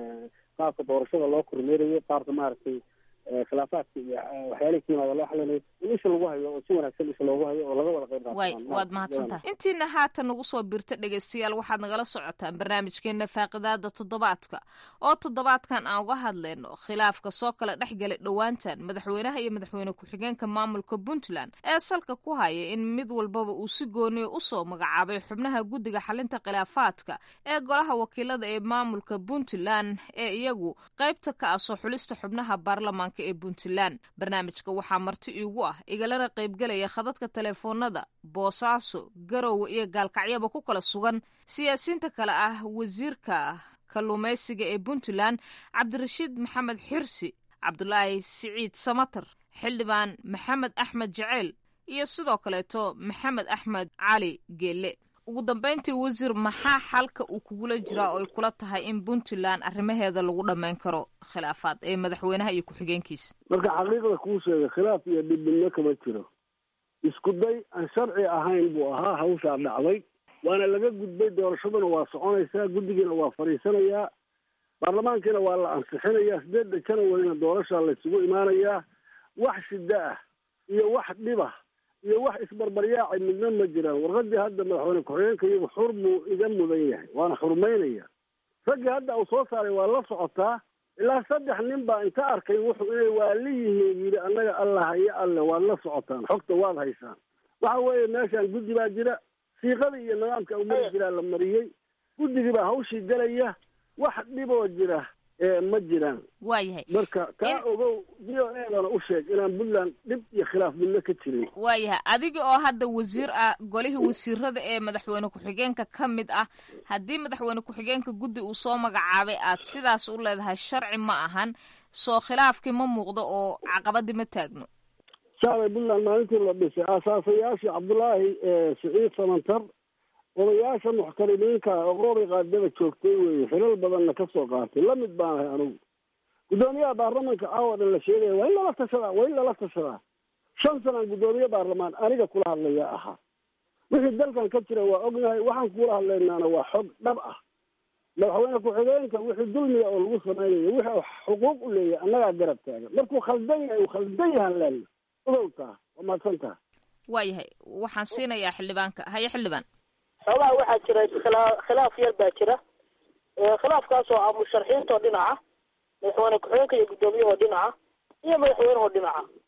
qaabka doorashada loo kormeerayo, qaabka maaragtay khilaafaadka iyo waxyaalihii ka yimaada loo xalinayo in isha lagu hayo oo si wanaagsan isha loogu hayo oo laga wada qayb qaato. waad mahadsantahay. intiina haatan nagu soo birta dhegaystayaal waxaad nagala socotaan barnaamijkeena faaqidaada toddobaadka oo toddobaadkan aan uga hadlayno khilaafka soo kala dhex galay dhowaantan madaxweynaha iyo madaxweyne ku-xigeenka maamulka puntland ee salka ku haya in mid walbaba uu si gooniyo usoo magacaabay xubnaha guddiga xalinta khilaafaadka ee golaha wakiilada ee maamulka puntland ee iyagu qaybta ka ah soo xulista xubnaha baarlamaanka ee puntland. barnaamijka waxaa marti iigu ah igalana qaybgelaya khadadka teleefoonada boosaaso, garowe iyo gaalkacyaba ku kala sugan siyaasiyiinta kale ah wasiirka kalluumaysiga ee puntland cabdirashiid maxamed xirsi, cabdulaahi siciid samatar, xildhibaan maxamed axmed jaceyl iyo sidoo kaleeto maxamed axmed cali geelle. ugu dambeyntii wasiir, maxaa xalka uu kugula jiraa oo ay kula tahay in puntland arrimaheeda lagu dhammayn karo khilaafaad ee madaxweynaha iyo ku-xigeenkiisa? marka xaqiiqda kuu sheegay khilaaf iyo dhibidno kama jiro. isku day aan sharci ahayn buu ahaa hawshaa dhacday, waana laga gudbay. doorashaduna waa soconaysaa, guddigiina waa fadhiisanayaa, baarlamaankiina waa la ansixinayaa. 8 Janwarina doorashaa la isugu imaanayaa. wax shida ah iyo wax dhiba iyo wax isbarbaryaaci midna ma jiraan. warqadii hadda madaxweyne ku-xigeenka iyagu xur buu iga mudan yahay, waana xurmaynaya. raggii hadda uu soo saaray waa la socotaa. ilaa 3 nin baa inta arkay wuxuu inay waali yihiin yidhi annaga alla haye alle waad la socotaan, xogta waad haysaan. waxa weeye meeshaan guddi baa jira, siiqadii iyo nidaamka umari jiraa la mariyey. guddigii baa hawshii galaya, wax dhiboo jira ma jiraan. waayahay marka kaa ogow DOA-dana u sheeg inaan puntland dhib iyo khilaaf midna ka jirin. waayahay adiga oo hadda wasiir ah golihii wasiirada ee madaxweyne ku-xigeenka ka mid ah, haddii madaxweyne ku-xigeenka guddi uu soo magacaabay aad sidaas u leedahay sharci ma ahan, soo khilaafkii ma muuqdo oo caqabadii ma taagno? shacbiga puntland maalintii la dhisay aasaasayaashii cabdulaahi siciid samantar, odayaasha muxtarimiinka oqoobi qaadada joogtay weeye, xilal badanna ka soo qaatay. la mid baan ahay anugu. guddoomiyaha baarlamanka caawa dhan la sheegaya waa in lala tashadaa. 5 sanaan guddoomiye baarlamaan aniga kula hadlaya ahaa. wixii dalkan ka jira waa ognahay, waxaan kula hadlaynaana waa xog dhab ah. madaxweyne ku-xigeenka wixii dulmiga oo lagu samaynayo wixii xuquuq u leeyahay annagaa garab taagan. markuu khaldan yahay uu khaldan yahan leelna ogowtaa. waa mahadsantaha. waayahay waxaan siinayaa xildhibaanka. haye xildhibaan. xoogaha waxaa jira khilaaf yar baa jira. khilaafkaas oo ah musharaxiintoo dhinaca, madaxweyne ku-xigeenka iyo guddoomiyahoo dhinaca iyo madaxweynehoo dhinaca.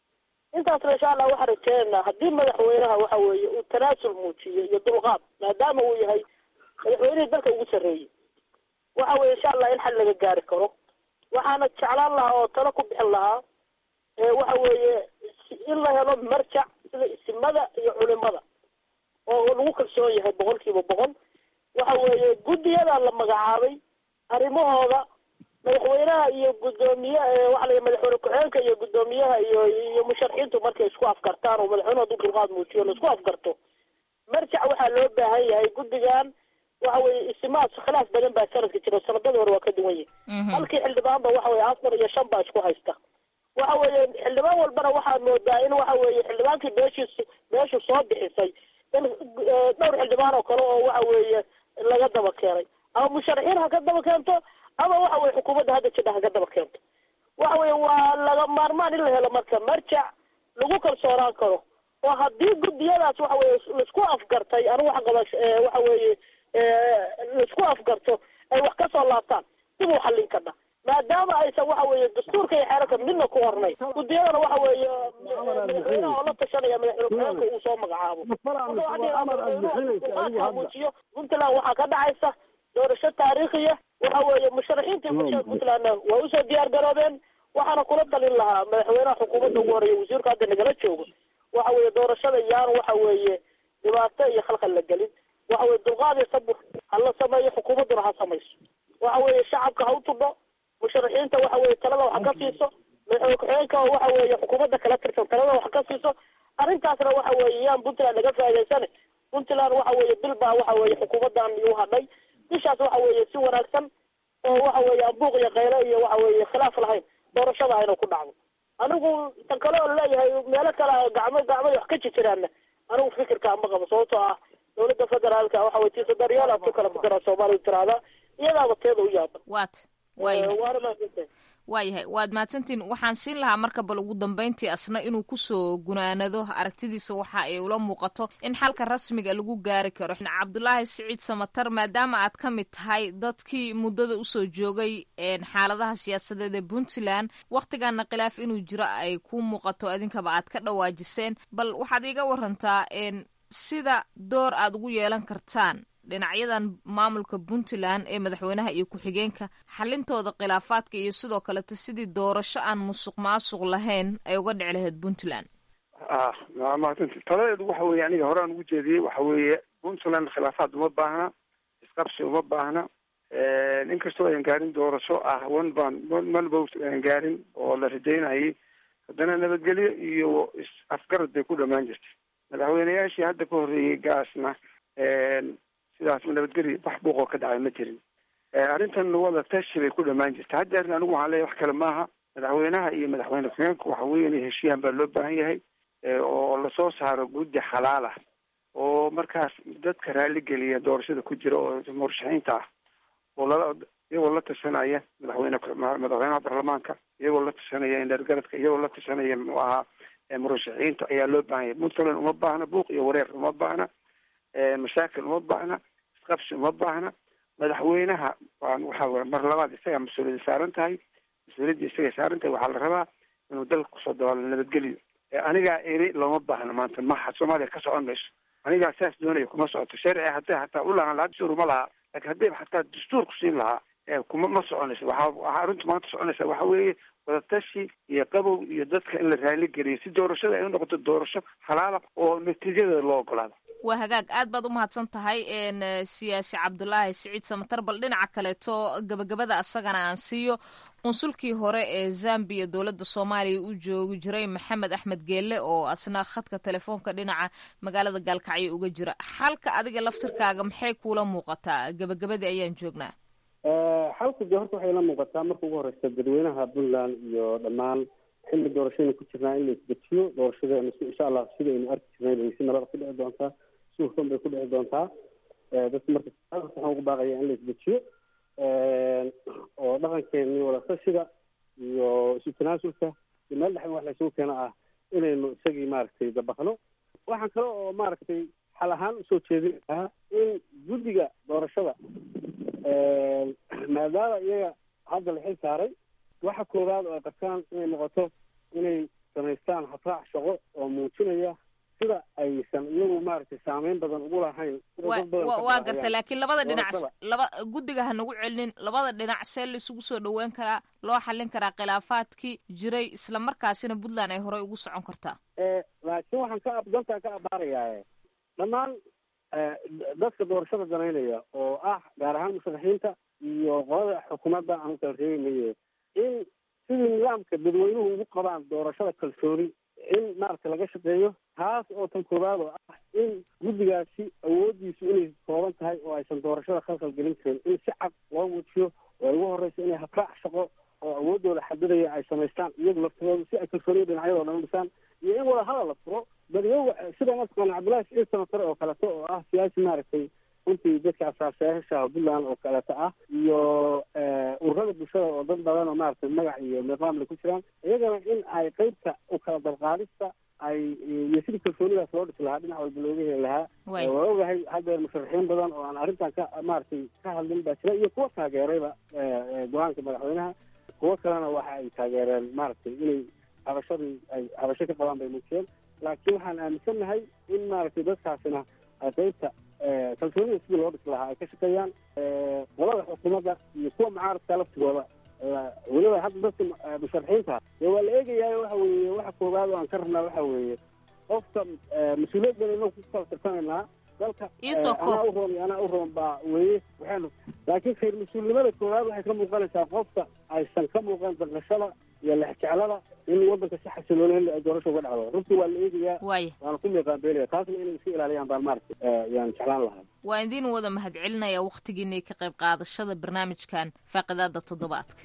intaasna insha allah waxaan rajeynaynaa haddii madaxweynaha waxa weeye uu tanaasul muujiyo iyo dulqaad maadaama uu yahay madaxweynihii dalka ugu sarreeyey waxa weye insha allah in xal laga gaari karo waxaana jeclaan lahaa oo talo ku bixin lahaa waxa weeye in la helo marjac sida isimada iyo culimada oo lagu kalsoon yahay 100% waxa weeye guddiyada la magacaabay arrimahooda madaxweynaha iyo gudoomiye waxa la madaxweyne ku-xigeenka iyo gudoomiyaha iyo musharaxiintu markay isku afkartaan oo madaxweynuhu dulqaad muujiyo la isku afkarto marjac waxaa loo baahan yahay guddigan waxa weeye isimaad khilaaf badan baa sanadka jira sanadada hore waa ka duwan yahay halkii xildhibaanba waxa weeye 4 iyo 5 baa isku haysta waxa weeye xildhibaan walbana waxaa moodaa in waxa weeye xildhibaankii meeshu soo bixisay in dhowr xildhibaan oo kale oo waxa weeye laga daba keenay ama musharaxiin ha ka daba keento ama waxa weeye xukuumadda hadda jidha ha ka daba keento waxa weeye waa laga maarmaan in la helo marka marjac lagu kalsoonaan karo oo haddii guddiyadaas waxa weeye laisku afgartay anigu waxa qaba waxa weeye laisku afgarto ay wax ka soo laabtaan dib u xallin karna maadaama aysan waxa weeye dastuurka iyo xeerarka midna ku hornay guddiyadana waxa weeye madaxweynaha oo la tashanaya madaxweyne ku-xigeenka uu soo magacaabo muujiyo puntland waxaa ka dhacaysa doorasho taariikhiya waxa weeye musharaxiintii bulshada puntlandna waa usoo diyaar garoobeen waxaana kula talin lahaa madaxweynaha xukuumadda ugu horeeya wasiirka hadda nagala joogo waxa weeye doorashada yaanu waxa weeye dhibaato iyo khalkhal la gelin waxa weeye dulqaad iyo sabur ha la sameeyo xukuumadduna ha samayso waxa weeye shacabka ha u tudho musharaxiinta waxa weeye talada wax ka siiso madaxweyne ku-xigeenka oo waxa weeye xukuumadda kala tirsan talada wax ka siiso arrintaasna waxa weeye yaan puntland laga faa'iidaysane puntland waxa weeye bil baa waxa weeye xukuumaddan u hadhay bishaas waxa weeye si wanaagsan oo waxa weeye ambuuq iyo qaylo iyo waxa weeye khilaaf lahayn doorashada hayna ku dhacdo anigu tan kale oo leeyahay meelo kale gacmo wax ka jirjiraana anigu fikirka ma qabo sababtoo ah dowladda federaalka waxa weeye tiisa daryaal aad ku kala fikiraan soomaaliya tiraahdaa iyadaaba teeda u yaaban waayahay waad mahadsantiin waxaan siin lahaa marka bal ugu dambeyntii asna inuu kusoo gunaanado aragtidiisa waxa ay ula muuqato in xalka rasmiga lagu gaari karo cabdulaahi siciid samatar maadaama aad ka mid tahay dadkii muddada usoo joogay xaaladaha siyaasadeed ee puntland wakhtigaana khilaaf inuu jiro ay ku muuqato idinkaba aad ka dhawaajiseen bal waxaad iiga warantaa sida door aad ugu yeelan kartaan dhinacyadan maamulka puntland ee madaxweynaha iyo ku-xigeenka xalintooda khilaafaadka iyo sidoo kaleta sidii doorasho aan musuq maasuq lahayn ay uga dhici lahayd puntland mahadsanti taladeedu waxa weeye aniga hore aan ugu jeediyey waxa weeye puntland khilaafaad uma baahna isqabsi uma baahna inkastoo ayan gaarin doorasho one vote ayan gaarin oo la rajaynayay haddana nabadgelyo iyo is-afgarad bay ku dhamaan jirtay madaxweyneyaashii hadda ka horreeyey gaasna sidaas nabadgelyo wax buuqoo ka dhacay ma jirin arrintan wada tashi bay ku dhamaan jirta haddeerna anigu waxaan leeyahay wax kale maaha madaxweynaha iyo madaxweyne ku-xigeenka waxa weeye inay heshiiyaan baa loo baahan yahay oo lasoo saaro guddi xalaal ah oo markaas dadka raaligeliya doorashada ku jira oo murashaxiinta ah oo iyagoo la tashanaya madaxweynaha baarlamaanka iyagoo la tashanaya indhergaradka iyagoo la tashanaya muxuu ahaa murashaxiinta ayaa loo baahan yahay puntland uma baahna buuq iyo wareer uma baahna mashaakil uma baahna isqabsi uma baahna madaxweynaha waxa mar labaad isagaa mas-uuliyadda saaran tahay mas-uuliyadda isagay saaran tahay waxaa la rabaa inuu dalka kusoo dabaalo nabadgelyo anigaa eri looma baahna maanta maha soomaaliya ka socon mayso anigaa saas doonaya kuma socoto sharci hadday hataa u lahaan lahaa dastuur uma lahaa laakiin haddayba hataa dastuur ku siin lahaa ma soconayso waxaa arrintu maanta soconaysa waxa weeye wadatashi iyo qabow iyo dadka in la raaligeliyo si doorashada ay u noqoto doorasho halaala oo natiijadeeda loo ogolaado waa hagaag aad baad u mahadsan tahay siyaasi cabdulaahi siciid samatar bal dhinaca kaleeto gabagabada asagana aan siiyo qunsulkii hore ee zambiya dowladda soomaaliya u joogi jiray maxamed axmed geelle oo asna khadka telefoonka dhinaca magaalada gaalkacyo uga jira xalka adiga laftirkaaga maxay kuula muuqataa gabagabadii ayaan joognaa xalku dee horta waxay la muuqataa marka ugu horeysa dadweynaha puntland iyo dhammaan xilli doorashadaynu ku jirnaa in la isdejiyo doorashadeena insha allah sidaynu arki jirnay si nabada ku dhici doontaa si hufan bay ku dhici doontaa dadka marka waxaan ugu baaqaya in la isdejiyo oo dhaqankeeni wadatashiga iyo isu tanaasulka iyo meel dhexan wax laysugu keeno ah inaynu isagii maaragtay dabaqno waxaan kale oo maaragtay xal ahaan usoo jeedin lahaa in guddiga doorashada maadaama iyaga hadda la xil saaray waxa koowaad oo ay qabtaan inay noqoto inay samaystaan habraac shaqo oo muujinaya sida aysan iyagu maaragtay saameyn badan ugu lahayn. waa gartay, laakiin labada dhinac guddiga ha nagu celinin, labada dhinac see la isugu soo dhaweyn karaa, loo xallin karaa khilaafaadkii jiray, isla markaasina puntland ay horey ugu socon kartaa. laakiin waxaan dantaa ka abaarayaa dhammaan dadka doorashada danaynaya oo ah gaar ahaan musharaxiinta iyo qolada xukuumadda aan kala reebaynaye in sidii nidaamka dadweynuhu ugu qabaan doorashada kalsooni in maaragtay laga shaqeeyo, taas oo tan koowaad oo ah in guddigaasi awooddiisu inay kooban tahay oo aysan doorashada khalkhal gelin karin, in si cad loo muujiyo oo ugu horreysa inay habraac shaqo oo awooddooda xadidaya ay samaystaan iyagu laftigooda si ay kalsooniya dhinacyadoo dhan u dhisaan, iyo in wada hadal la furo. bal iyagu sida mataqaana cabdullaahi siciid samatar oo kaleeto oo ah siyaasi maaragtay runtii dadka asaasayaasha puntland oo kaleeto ah, iyo ururada bulshada oo dad badan oo maaragtay magac iyo nidaamle ku jiraan, iyagana in ay qeybta u kala dalqaadista ay iyo sidii kalsoonidaas loo dhisi lahaa dhinac walba looga heli lahaa. waa ogahay haddeer musharaxiin badan oo aan arrintan ka maaragtay ka hadlin baa jira, iyo kuwa taageerayba go-aanka madaxweynaha, kuwo kalena waxa ay taageereen maaragtay inay habashadii ay habasho ka qabaan bay muujiyeen. laakiin waxaan aaminsannahay in maaragtay dadkaasina qeybta kalsoonida sidii loo dhisi lahaa ay ka shaqeeyaan. qolada xukuumadda iyo kuwa mucaaradka laftigooda weliba hadda dadka musharaxiinta waa la eegayaa. waxa weeye waxa koowaad oo aan ka rabnaa waxa weeye qofka mas-uuliyad badan inuu ku kala tirsanaynaa dalka anaa u roon iyo anaa u roon baa weye waxaynu, laakiin khayr mas-uulnimada koowaad waxay ka muuqanaysaa qofka aysan ka muuqan daqashada iyo lexjeclada in waddanka si xasiloon ay doorasho uga dhacdo. runtii waa la eegayaa, waana ku miiqaanbeelaya, taasna inay iska ilaaliyaan baan maaragtay yaan jeclaan lahaa. waa idiin wada mahadcelinaya waktigiinay ka qayb qaadashada barnaamijkan faaqidaada toddobaadka.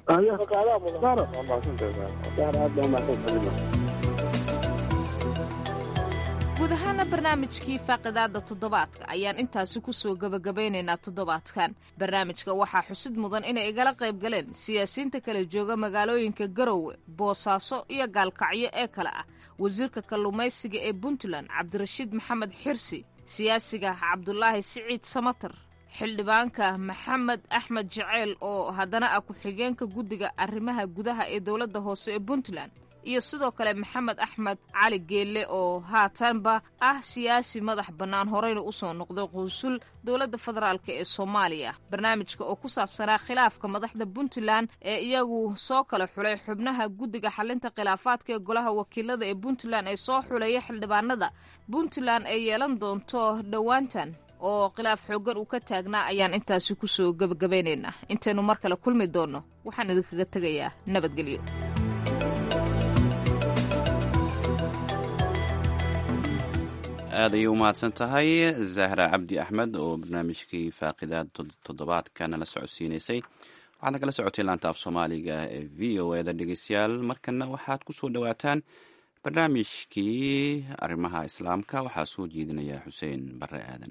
guud ahaana barnaamijkii faaqidaada toddobaadka ayaan intaasi kusoo gebagabaynaynaa toddobaadkan. barnaamijka waxaa xusid mudan inay igala qayb galeen siyaasiyiinta kala jooga magaalooyinka garowe, boosaaso iyo gaalkacyo ee kale ah wasiirka kalluumaysiga ee puntland cabdirashiid maxamed xirsi, siyaasiga cabdulaahi siciid samatar, xildhibaanka maxamed axmed jaceyl oo haddana ah ku-xigeenka guddiga arrimaha gudaha ee dowladda hoose ee puntland, iyo sidoo kale maxamed axmed cali geelle oo haatanba ah siyaasi madax bannaan horeyna u soo noqday qunsul dowladda federaalk ee soomaaliya. barnaamijka oo ku saabsanaa khilaafka madaxda puntland ee iyagu soo kala xulay xubnaha guddiga xalinta khilaafaadka ee golaha wakiilada ee puntland ee soo xuleeya xildhibaanada puntland ay yeelan doonto dhowaantan oo khilaaf xooggan uu ka taagnaa ayaan intaasi kusoo gebagabaynaynaa. intaynu mar kale kulmi doonno waxaan idinkaga tegayaa nabadgelyo. aad ayay u mahadsan tahay zahra cabdi axmed oo barnaamijkii faaqidaad toddobaadka nala socodsiinaysay. waxaad nagala socotay laanta af soomaaliga ee v o eda dhegeystayaal. markana waxaad ku soo dhowaataan barnaamijkii arrimaha islaamka. waxaa soo jeedinaya xuseen bare aadan.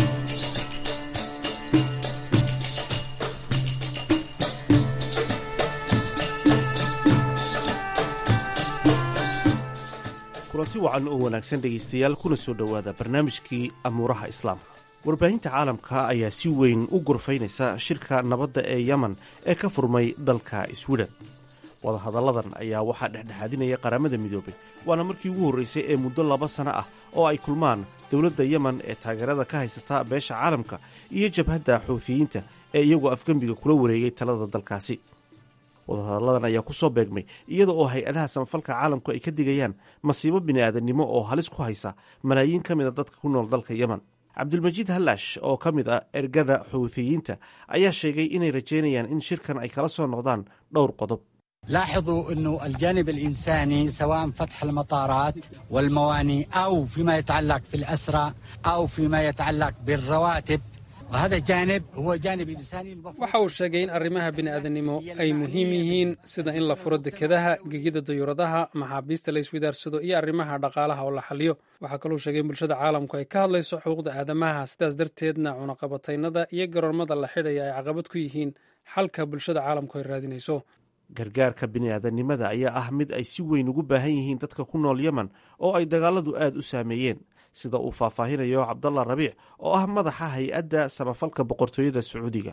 kulanti wacan oo wanaagsan dhegaystayaal, kuna soo dhowaada barnaamijkii amuuraha islaamka. warbaahinta caalamka ayaa si weyn u gorfaynaysa shirka nabadda ee yemen ee ka furmay dalka swiden. wadahadalladan ayaa waxaa dhexdhexaadinaya qaramada midoobay, waana markii ugu horraysay ee muddo 2 sano ah oo ay kulmaan dowladda yemen ee taageerada ka haysata beesha caalamka iyo jabhadda xuuthiyiinta ee iyagoo afgembiga kula wareegay talada dalkaasi. wadahadalladan ayaa ku soo beegmay iyada oo hay-adaha samafalka caalamku ay ka digayaan masiibo bini'aadannimo oo halis ku haysa malaayiin ka mida dadka ku nool dalka yemen. cabdulmajiid hallaash oo ka mid ah ergada xuuthiyiinta ayaa sheegay inay rajaynayaan in shirkan ay kala soo noqdaan dhowr qodob. لاحظوا أنه الجانب الإنساني سواء فتح المطارات والموانئ أو فيما يتعلق في الأسرى أو فيما يتعلق بالرواتب، وهذا جانب هو جانب إنساني. waxa uu sheegay in arrimaha bini'aadanimo ay muhiim yihiin sida in la furo dekedaha, gegida dayuuradaha, maxaabiista la iswidaarsado iyo arrimaha dhaqaalaha oo la xaliyo. waxaa kaloo sheegay in bulshada caalamku ay ka hadlayso xuquuqda aadamaha, sidaas darteedna cunaqabataynada iyo garoormada la xidhaya ay caqabad ku yihiin xalka bulshada caalamku ay raadinayso. gargaarka bini'aadanimada ayaa ah mid ay si weyn ugu baahan yihiin dadka ku nool yemen oo ay dagaaladu aad u saameeyeen, sida uu faahfaahinayo cabdalla rabiic oo ah madaxa hay-adda samafalka boqortooyada sacuudiga.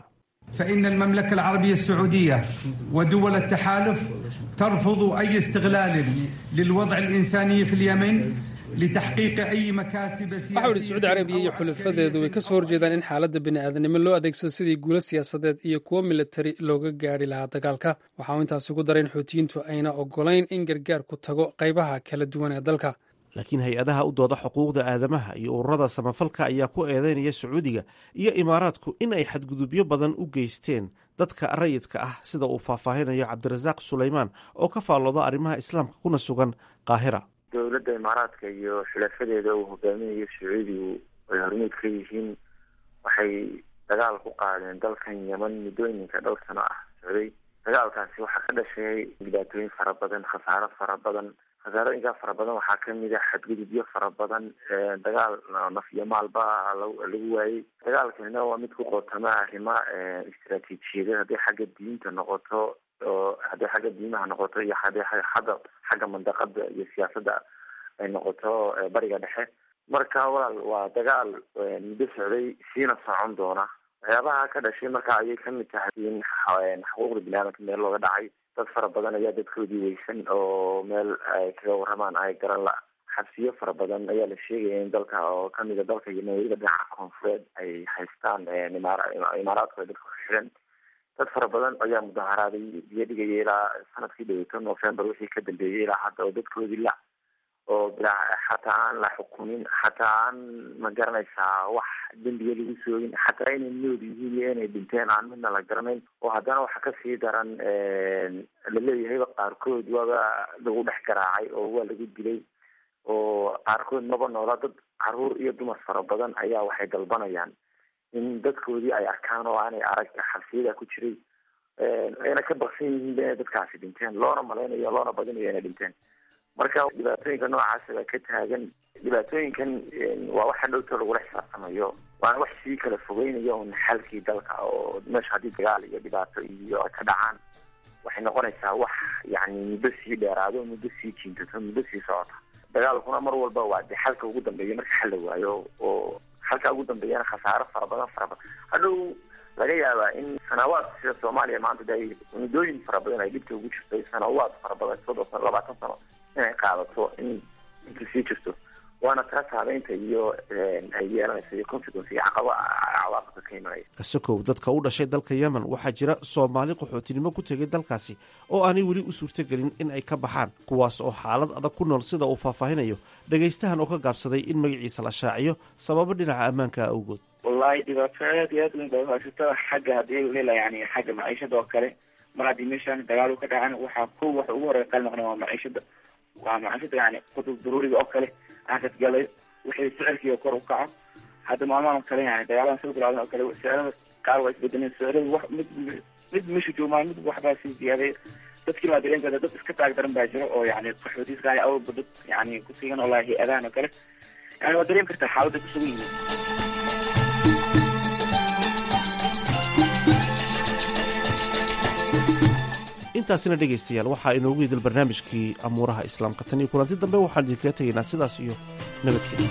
فإن المملكة العربية السعودية ودول التحالف ترفض أي استغلال للوضع الإنساني في اليمن لتحقيق أي مكاسب سياسية. waxa uu Sacuudi Carabiya iyo xulafadeedu way ka soo horjeedaan in xaaladda bini'aadanimo loo adeegsado sidii guulo siyaasadeed iyo kuwo militari looga gaari lahaa dagaalka. Waxa uu intaasi ku daray in Xuutiyiintu ayna ogolayn in gargaar ku tago qaybaha kala duwan ee dalka. laakiin hay-adaha u dooda xuquuqda aadamaha iyo ururada samafalka ayaa ku eedeynaya sacuudiga iyo imaaraadku in ay xadgudubyo badan u geysteen dadka rayidka ah sida uu faahfaahinayo cabdirasaaq sulaymaan oo ka faallooda arrimaha islaamka kuna sugan qaahira. dowladda imaaraadka iyo xulafadeeda uu hogaaminayo sacuudigu ay hormuud ka yihiin waxay dagaal ku qaadeen dalkan yeman muddooyinka dhowr sano ah socday. dagaalkaasi waxaa ka dhashay dhibaatooyin fara badan, khasaaro fara badan. khasaarooyinkaa fara badan waxaa kamid a xadgudubyo fara badan, dagaal naf iyo maalba lagu waayey. dagaalkanina waa mid ku qootama arrimo istaraatiijiyadeed hadday xagga diinta noqoto oo hadday xagga diimaha noqoto iyo hadday xagga mandaqada iyo siyaasadda ay noqoto bariga dhexe. marka walaal waa dagaal muddo socday siina socon doona. waxyaabaha ka dhashay marka ayay kamid tahay in xuquuqda biniaadamka meel looga dhacay. dad fara badan ayaa dadkoodii weysan oo meel ay kaga waramaan ay garan la. xabsiyo fara badan ayaa la sheegaya in dalka oo kamida dalka iyo weliba dhinaca koonfureed ay haystaan imaaraadku ay dadka ku xiran. dad fara badan ayaa mudaharaaday biyo dhigaya ilaa sanadkii dhaweyto November wixii ka dambeeyey ilaa hadda oo dadkoodii la oo xataa aan la xukumin, xataa aan ma garanaysaa wax dembiga lagu soogin, xataa inay nool yihiin iyo inay dhinteen aan midna la garanayn. oo haddana waxa kasii daran laleeyahayba qaarkood waaba lagu dhex garaacay oo waa lagu dilay oo qaarkood maba noola. dad caruur iyo dumar fara badan ayaa waxay dalbanayaan in dadkoodii ay arkaan oo aanay arag xabsiyada ku jiray ayna ka baksan yihiin inay dadkaasi dhinteen, loona malaynayo loona badinayo inay dhinteen. marka dhibaatooyinka noocaasa baa ka taagan. dhibaatooyinkan waa waxa dhowto lagula xisaabtamayo, waana wax sii kala fogeynayo un xalkii dalka oo meesha haddii dagaal iyo dhibaato iyo ka dhacaan waxay noqonaysaa wax yani muddo sii dheeraado, muddo sii jiintato, muddo sii socota. dagaalkuna mar walba waa de xalka ugu dambeeya marka xal la waayo, oo xalka ugu dambeeyana khasaaro fara badan hadhow laga yaabaa in sanawaad sida Soomaaliya maanta de muddooyin fara badan ay dhibta ugu jirtay, sanawaad fara badan 20 sano inay qaadato in inta sii jirto. waana taas habeynta iyo ay yeelanaysa iyo consequence iyo cawaaqibka ka imanaya. kasokow dadka u dhashay dalka yemen waxaa jira Soomaali qaxootinimo ku tegay dalkaasi oo aanay weli u suurtagelin in ay ka baxaan, kuwaas oo xaalad adag ku nool sida uu faahfaahinayo dhagaystahan oo ka gaabsaday in magaciisa la shaaciyo sababo dhinaca ammaanka awgood. wallahi dhibaato aad iyo aad weyn bay haysato xagga haddii lela yani xagga maciishada oo kale. mar haddii meeshaan dagaal u ka dhacan waxaa wax ugu horeeya qal noqon waa maciishada yani qudub daruuriga oo kale aankas galay wixii sicirkii kor u kaco. hadda maalmahan kale yani dagaaladan soo bilaadan oo kale sicirada qaar waa isbedeleen. sicirada wax mid meesha joogaan mid waxbaa sii ziyaaday. dadkii baa dareenkooda dad iska taag daran baa jiro oo yani qaxootiska ay awalba dad yani ku siigan oo lahi adaan oo kale yani waa dareemi kartaa xaaladda ku sugan yihiin. intaasina dhegaystayaal waxaa inoogu idil barnaamijkii amuuraha islaamka. tan iyo kulanti dambe waxaan idinkaga tegaynaa sidaas iyo nabadgelyo.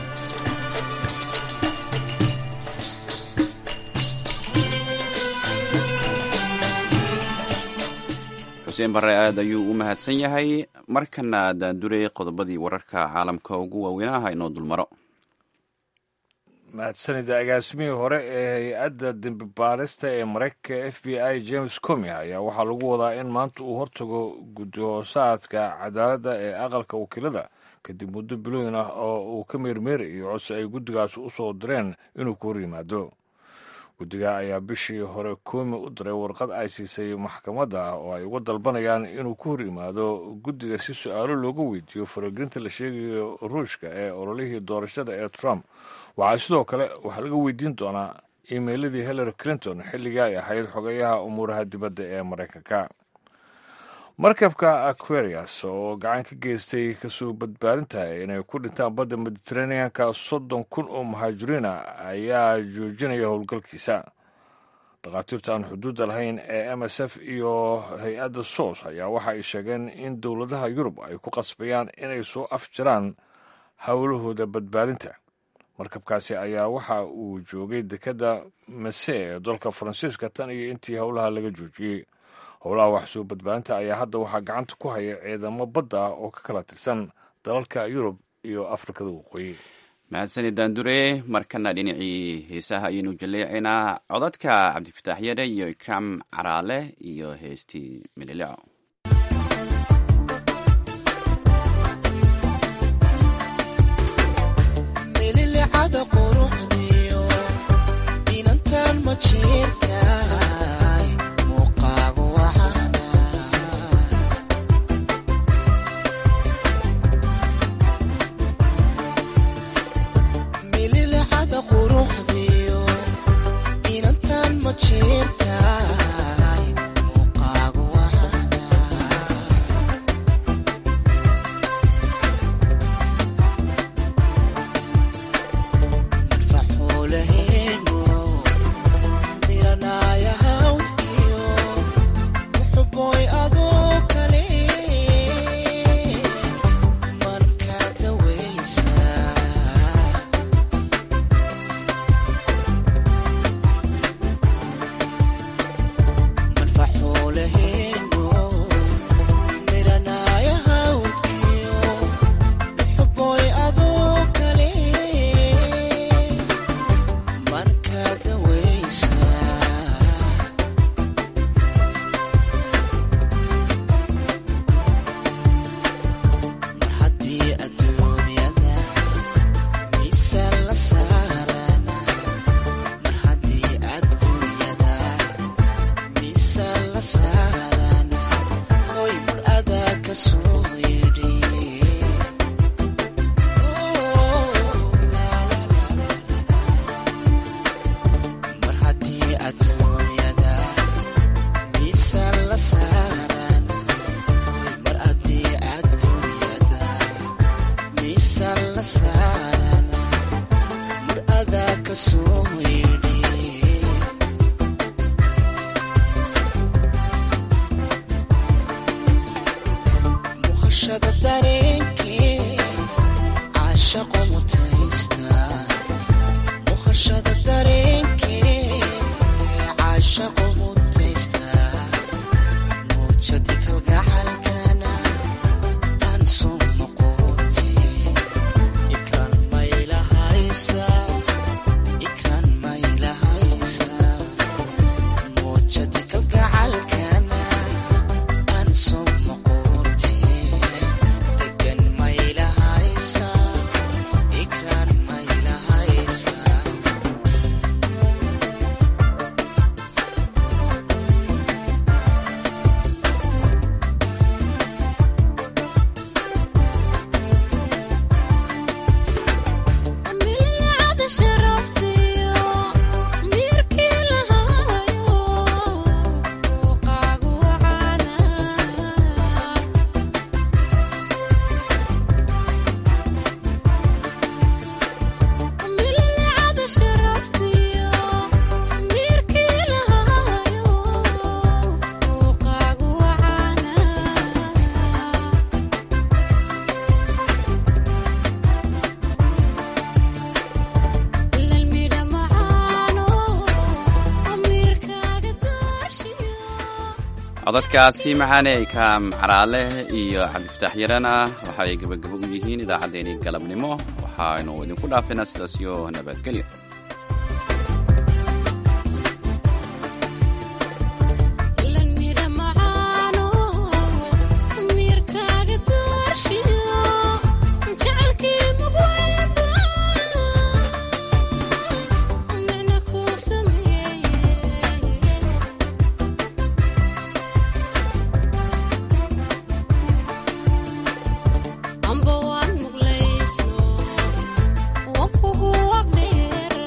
xuseen barre aad ayuu u mahadsan yahay. markana daandurey qodobadii wararka caalamka ugu waaweynaha inoo dulmaro. mahadsanida agaasimihii hore ee hay-adda dembi baarista ee maraykanka f b I James Comey ayaa waxaa lagu wadaa in maanta uu hortago guddi-hoosaadka cadaaladda ee aqalka wakiilada kadib muddo bilooyin ah oo uu ka meermeerayo codsi ay guddigaas u soo direen inuu ku hor yimaado. guddiga ayaa bishii hore Comey u diray warqad ay siisay maxkamadda oo ay uga dalbanayaan inuu ku hor yimaado guddiga si su-aalo looga weydiiyo faragelinta la sheegayo ruushka ee ololihii doorashada ee Trump. waxaa sidoo kale waxaa laga weydiin doonaa iimeyladii Hillary Clinton xilligii ay ahayd xogayaha umuuraha dibadda ee Maraykanka. markabka Aquarius oo gacan ka geystay kasoo badbaadinta inay ku dhintaan badda Mediterranean-ka 30,000 oo muhaajiriina ayaa joojinaya howlgalkiisa. dhakhaatiirta aan xuduudda lahayn ee MSF iyo hay-adda SOS ayaa waxa ay sheegeen in dowladaha Yurub ay ku qasbayaan inay soo afjaraan howlahooda badbaadinta. markabkaasi ayaa waxa uu joogay dekedda mase ee dalka faransiiska tan iyo intii howlaha laga joojiyey. howlaha wax soo badbaadinta ayaa hadda waxaa gacanta ku haya ciidamo badda ah oo ka kala tirsan dalalka yurub iyo afrikada waqooyi. mahadsani daandure. markana dhinacii heesaha ayaynu jaleecaynaa codadka cabdifataax yare iyo ikraam caraale iyo heestii mililico. mililicada quruxdiyo inantan ma jirtaay muuqaagu waxaana mililicada quruxdiyo inantan ma jirtaay muuqaagu waxaana marfaxoolaheeno miranaya hawdkiyo muxuboy adoo kale marka dawaysa marfaxoolaheeno miranaya hawdkiyo muxuboy adoo kale marka dawaysa mar haddii adduunyada miisaan la saarana mar haddii adduunyada miisaan la saarana hoy mar adaa ka soo yidhi mar haddii adduunyada miisaan la saaran mar haddii adduunyada miisaan la saaran mar adaa ka soo yidhi muhashada dareenkee caashaqo mutaysta muhashada dareenkee caashaqo mutaysta muujadi kalgacalkana aan soo noqote ikran maylahaysa ikran maylahaysa muujadi kalgacalkana aan soo noqote degan maylahaysa ikran maylahaysa mililicada sharaftiyo miirkii lahaayo muuqaagu waxaana mililicada sharaftiyo miirkii lahaayo muuqaagu waxaana lalmidha macaano amiirkaaga daarshiyo codadkaasi macaane ikaam caraale iyo cabdifataax yarana waxay gebagabo u yihiin idaacaddeenii galabnimo waxaynu idinku dhaafaynaa sidaas iyo nabadgelyo. lalmidha macaano amiirkaaga daarshiyo jecelkii mugweyba micna kuu sameeye amba waan muqlaysno waan kugu agdheera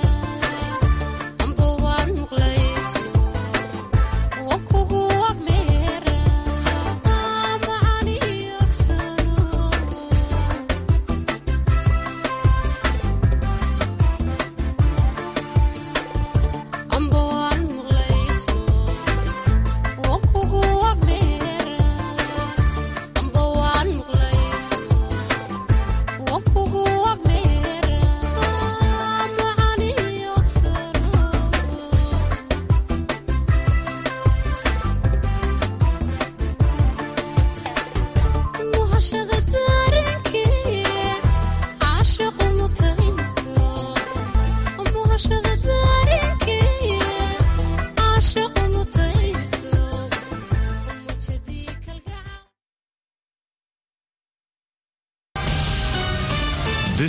عاشق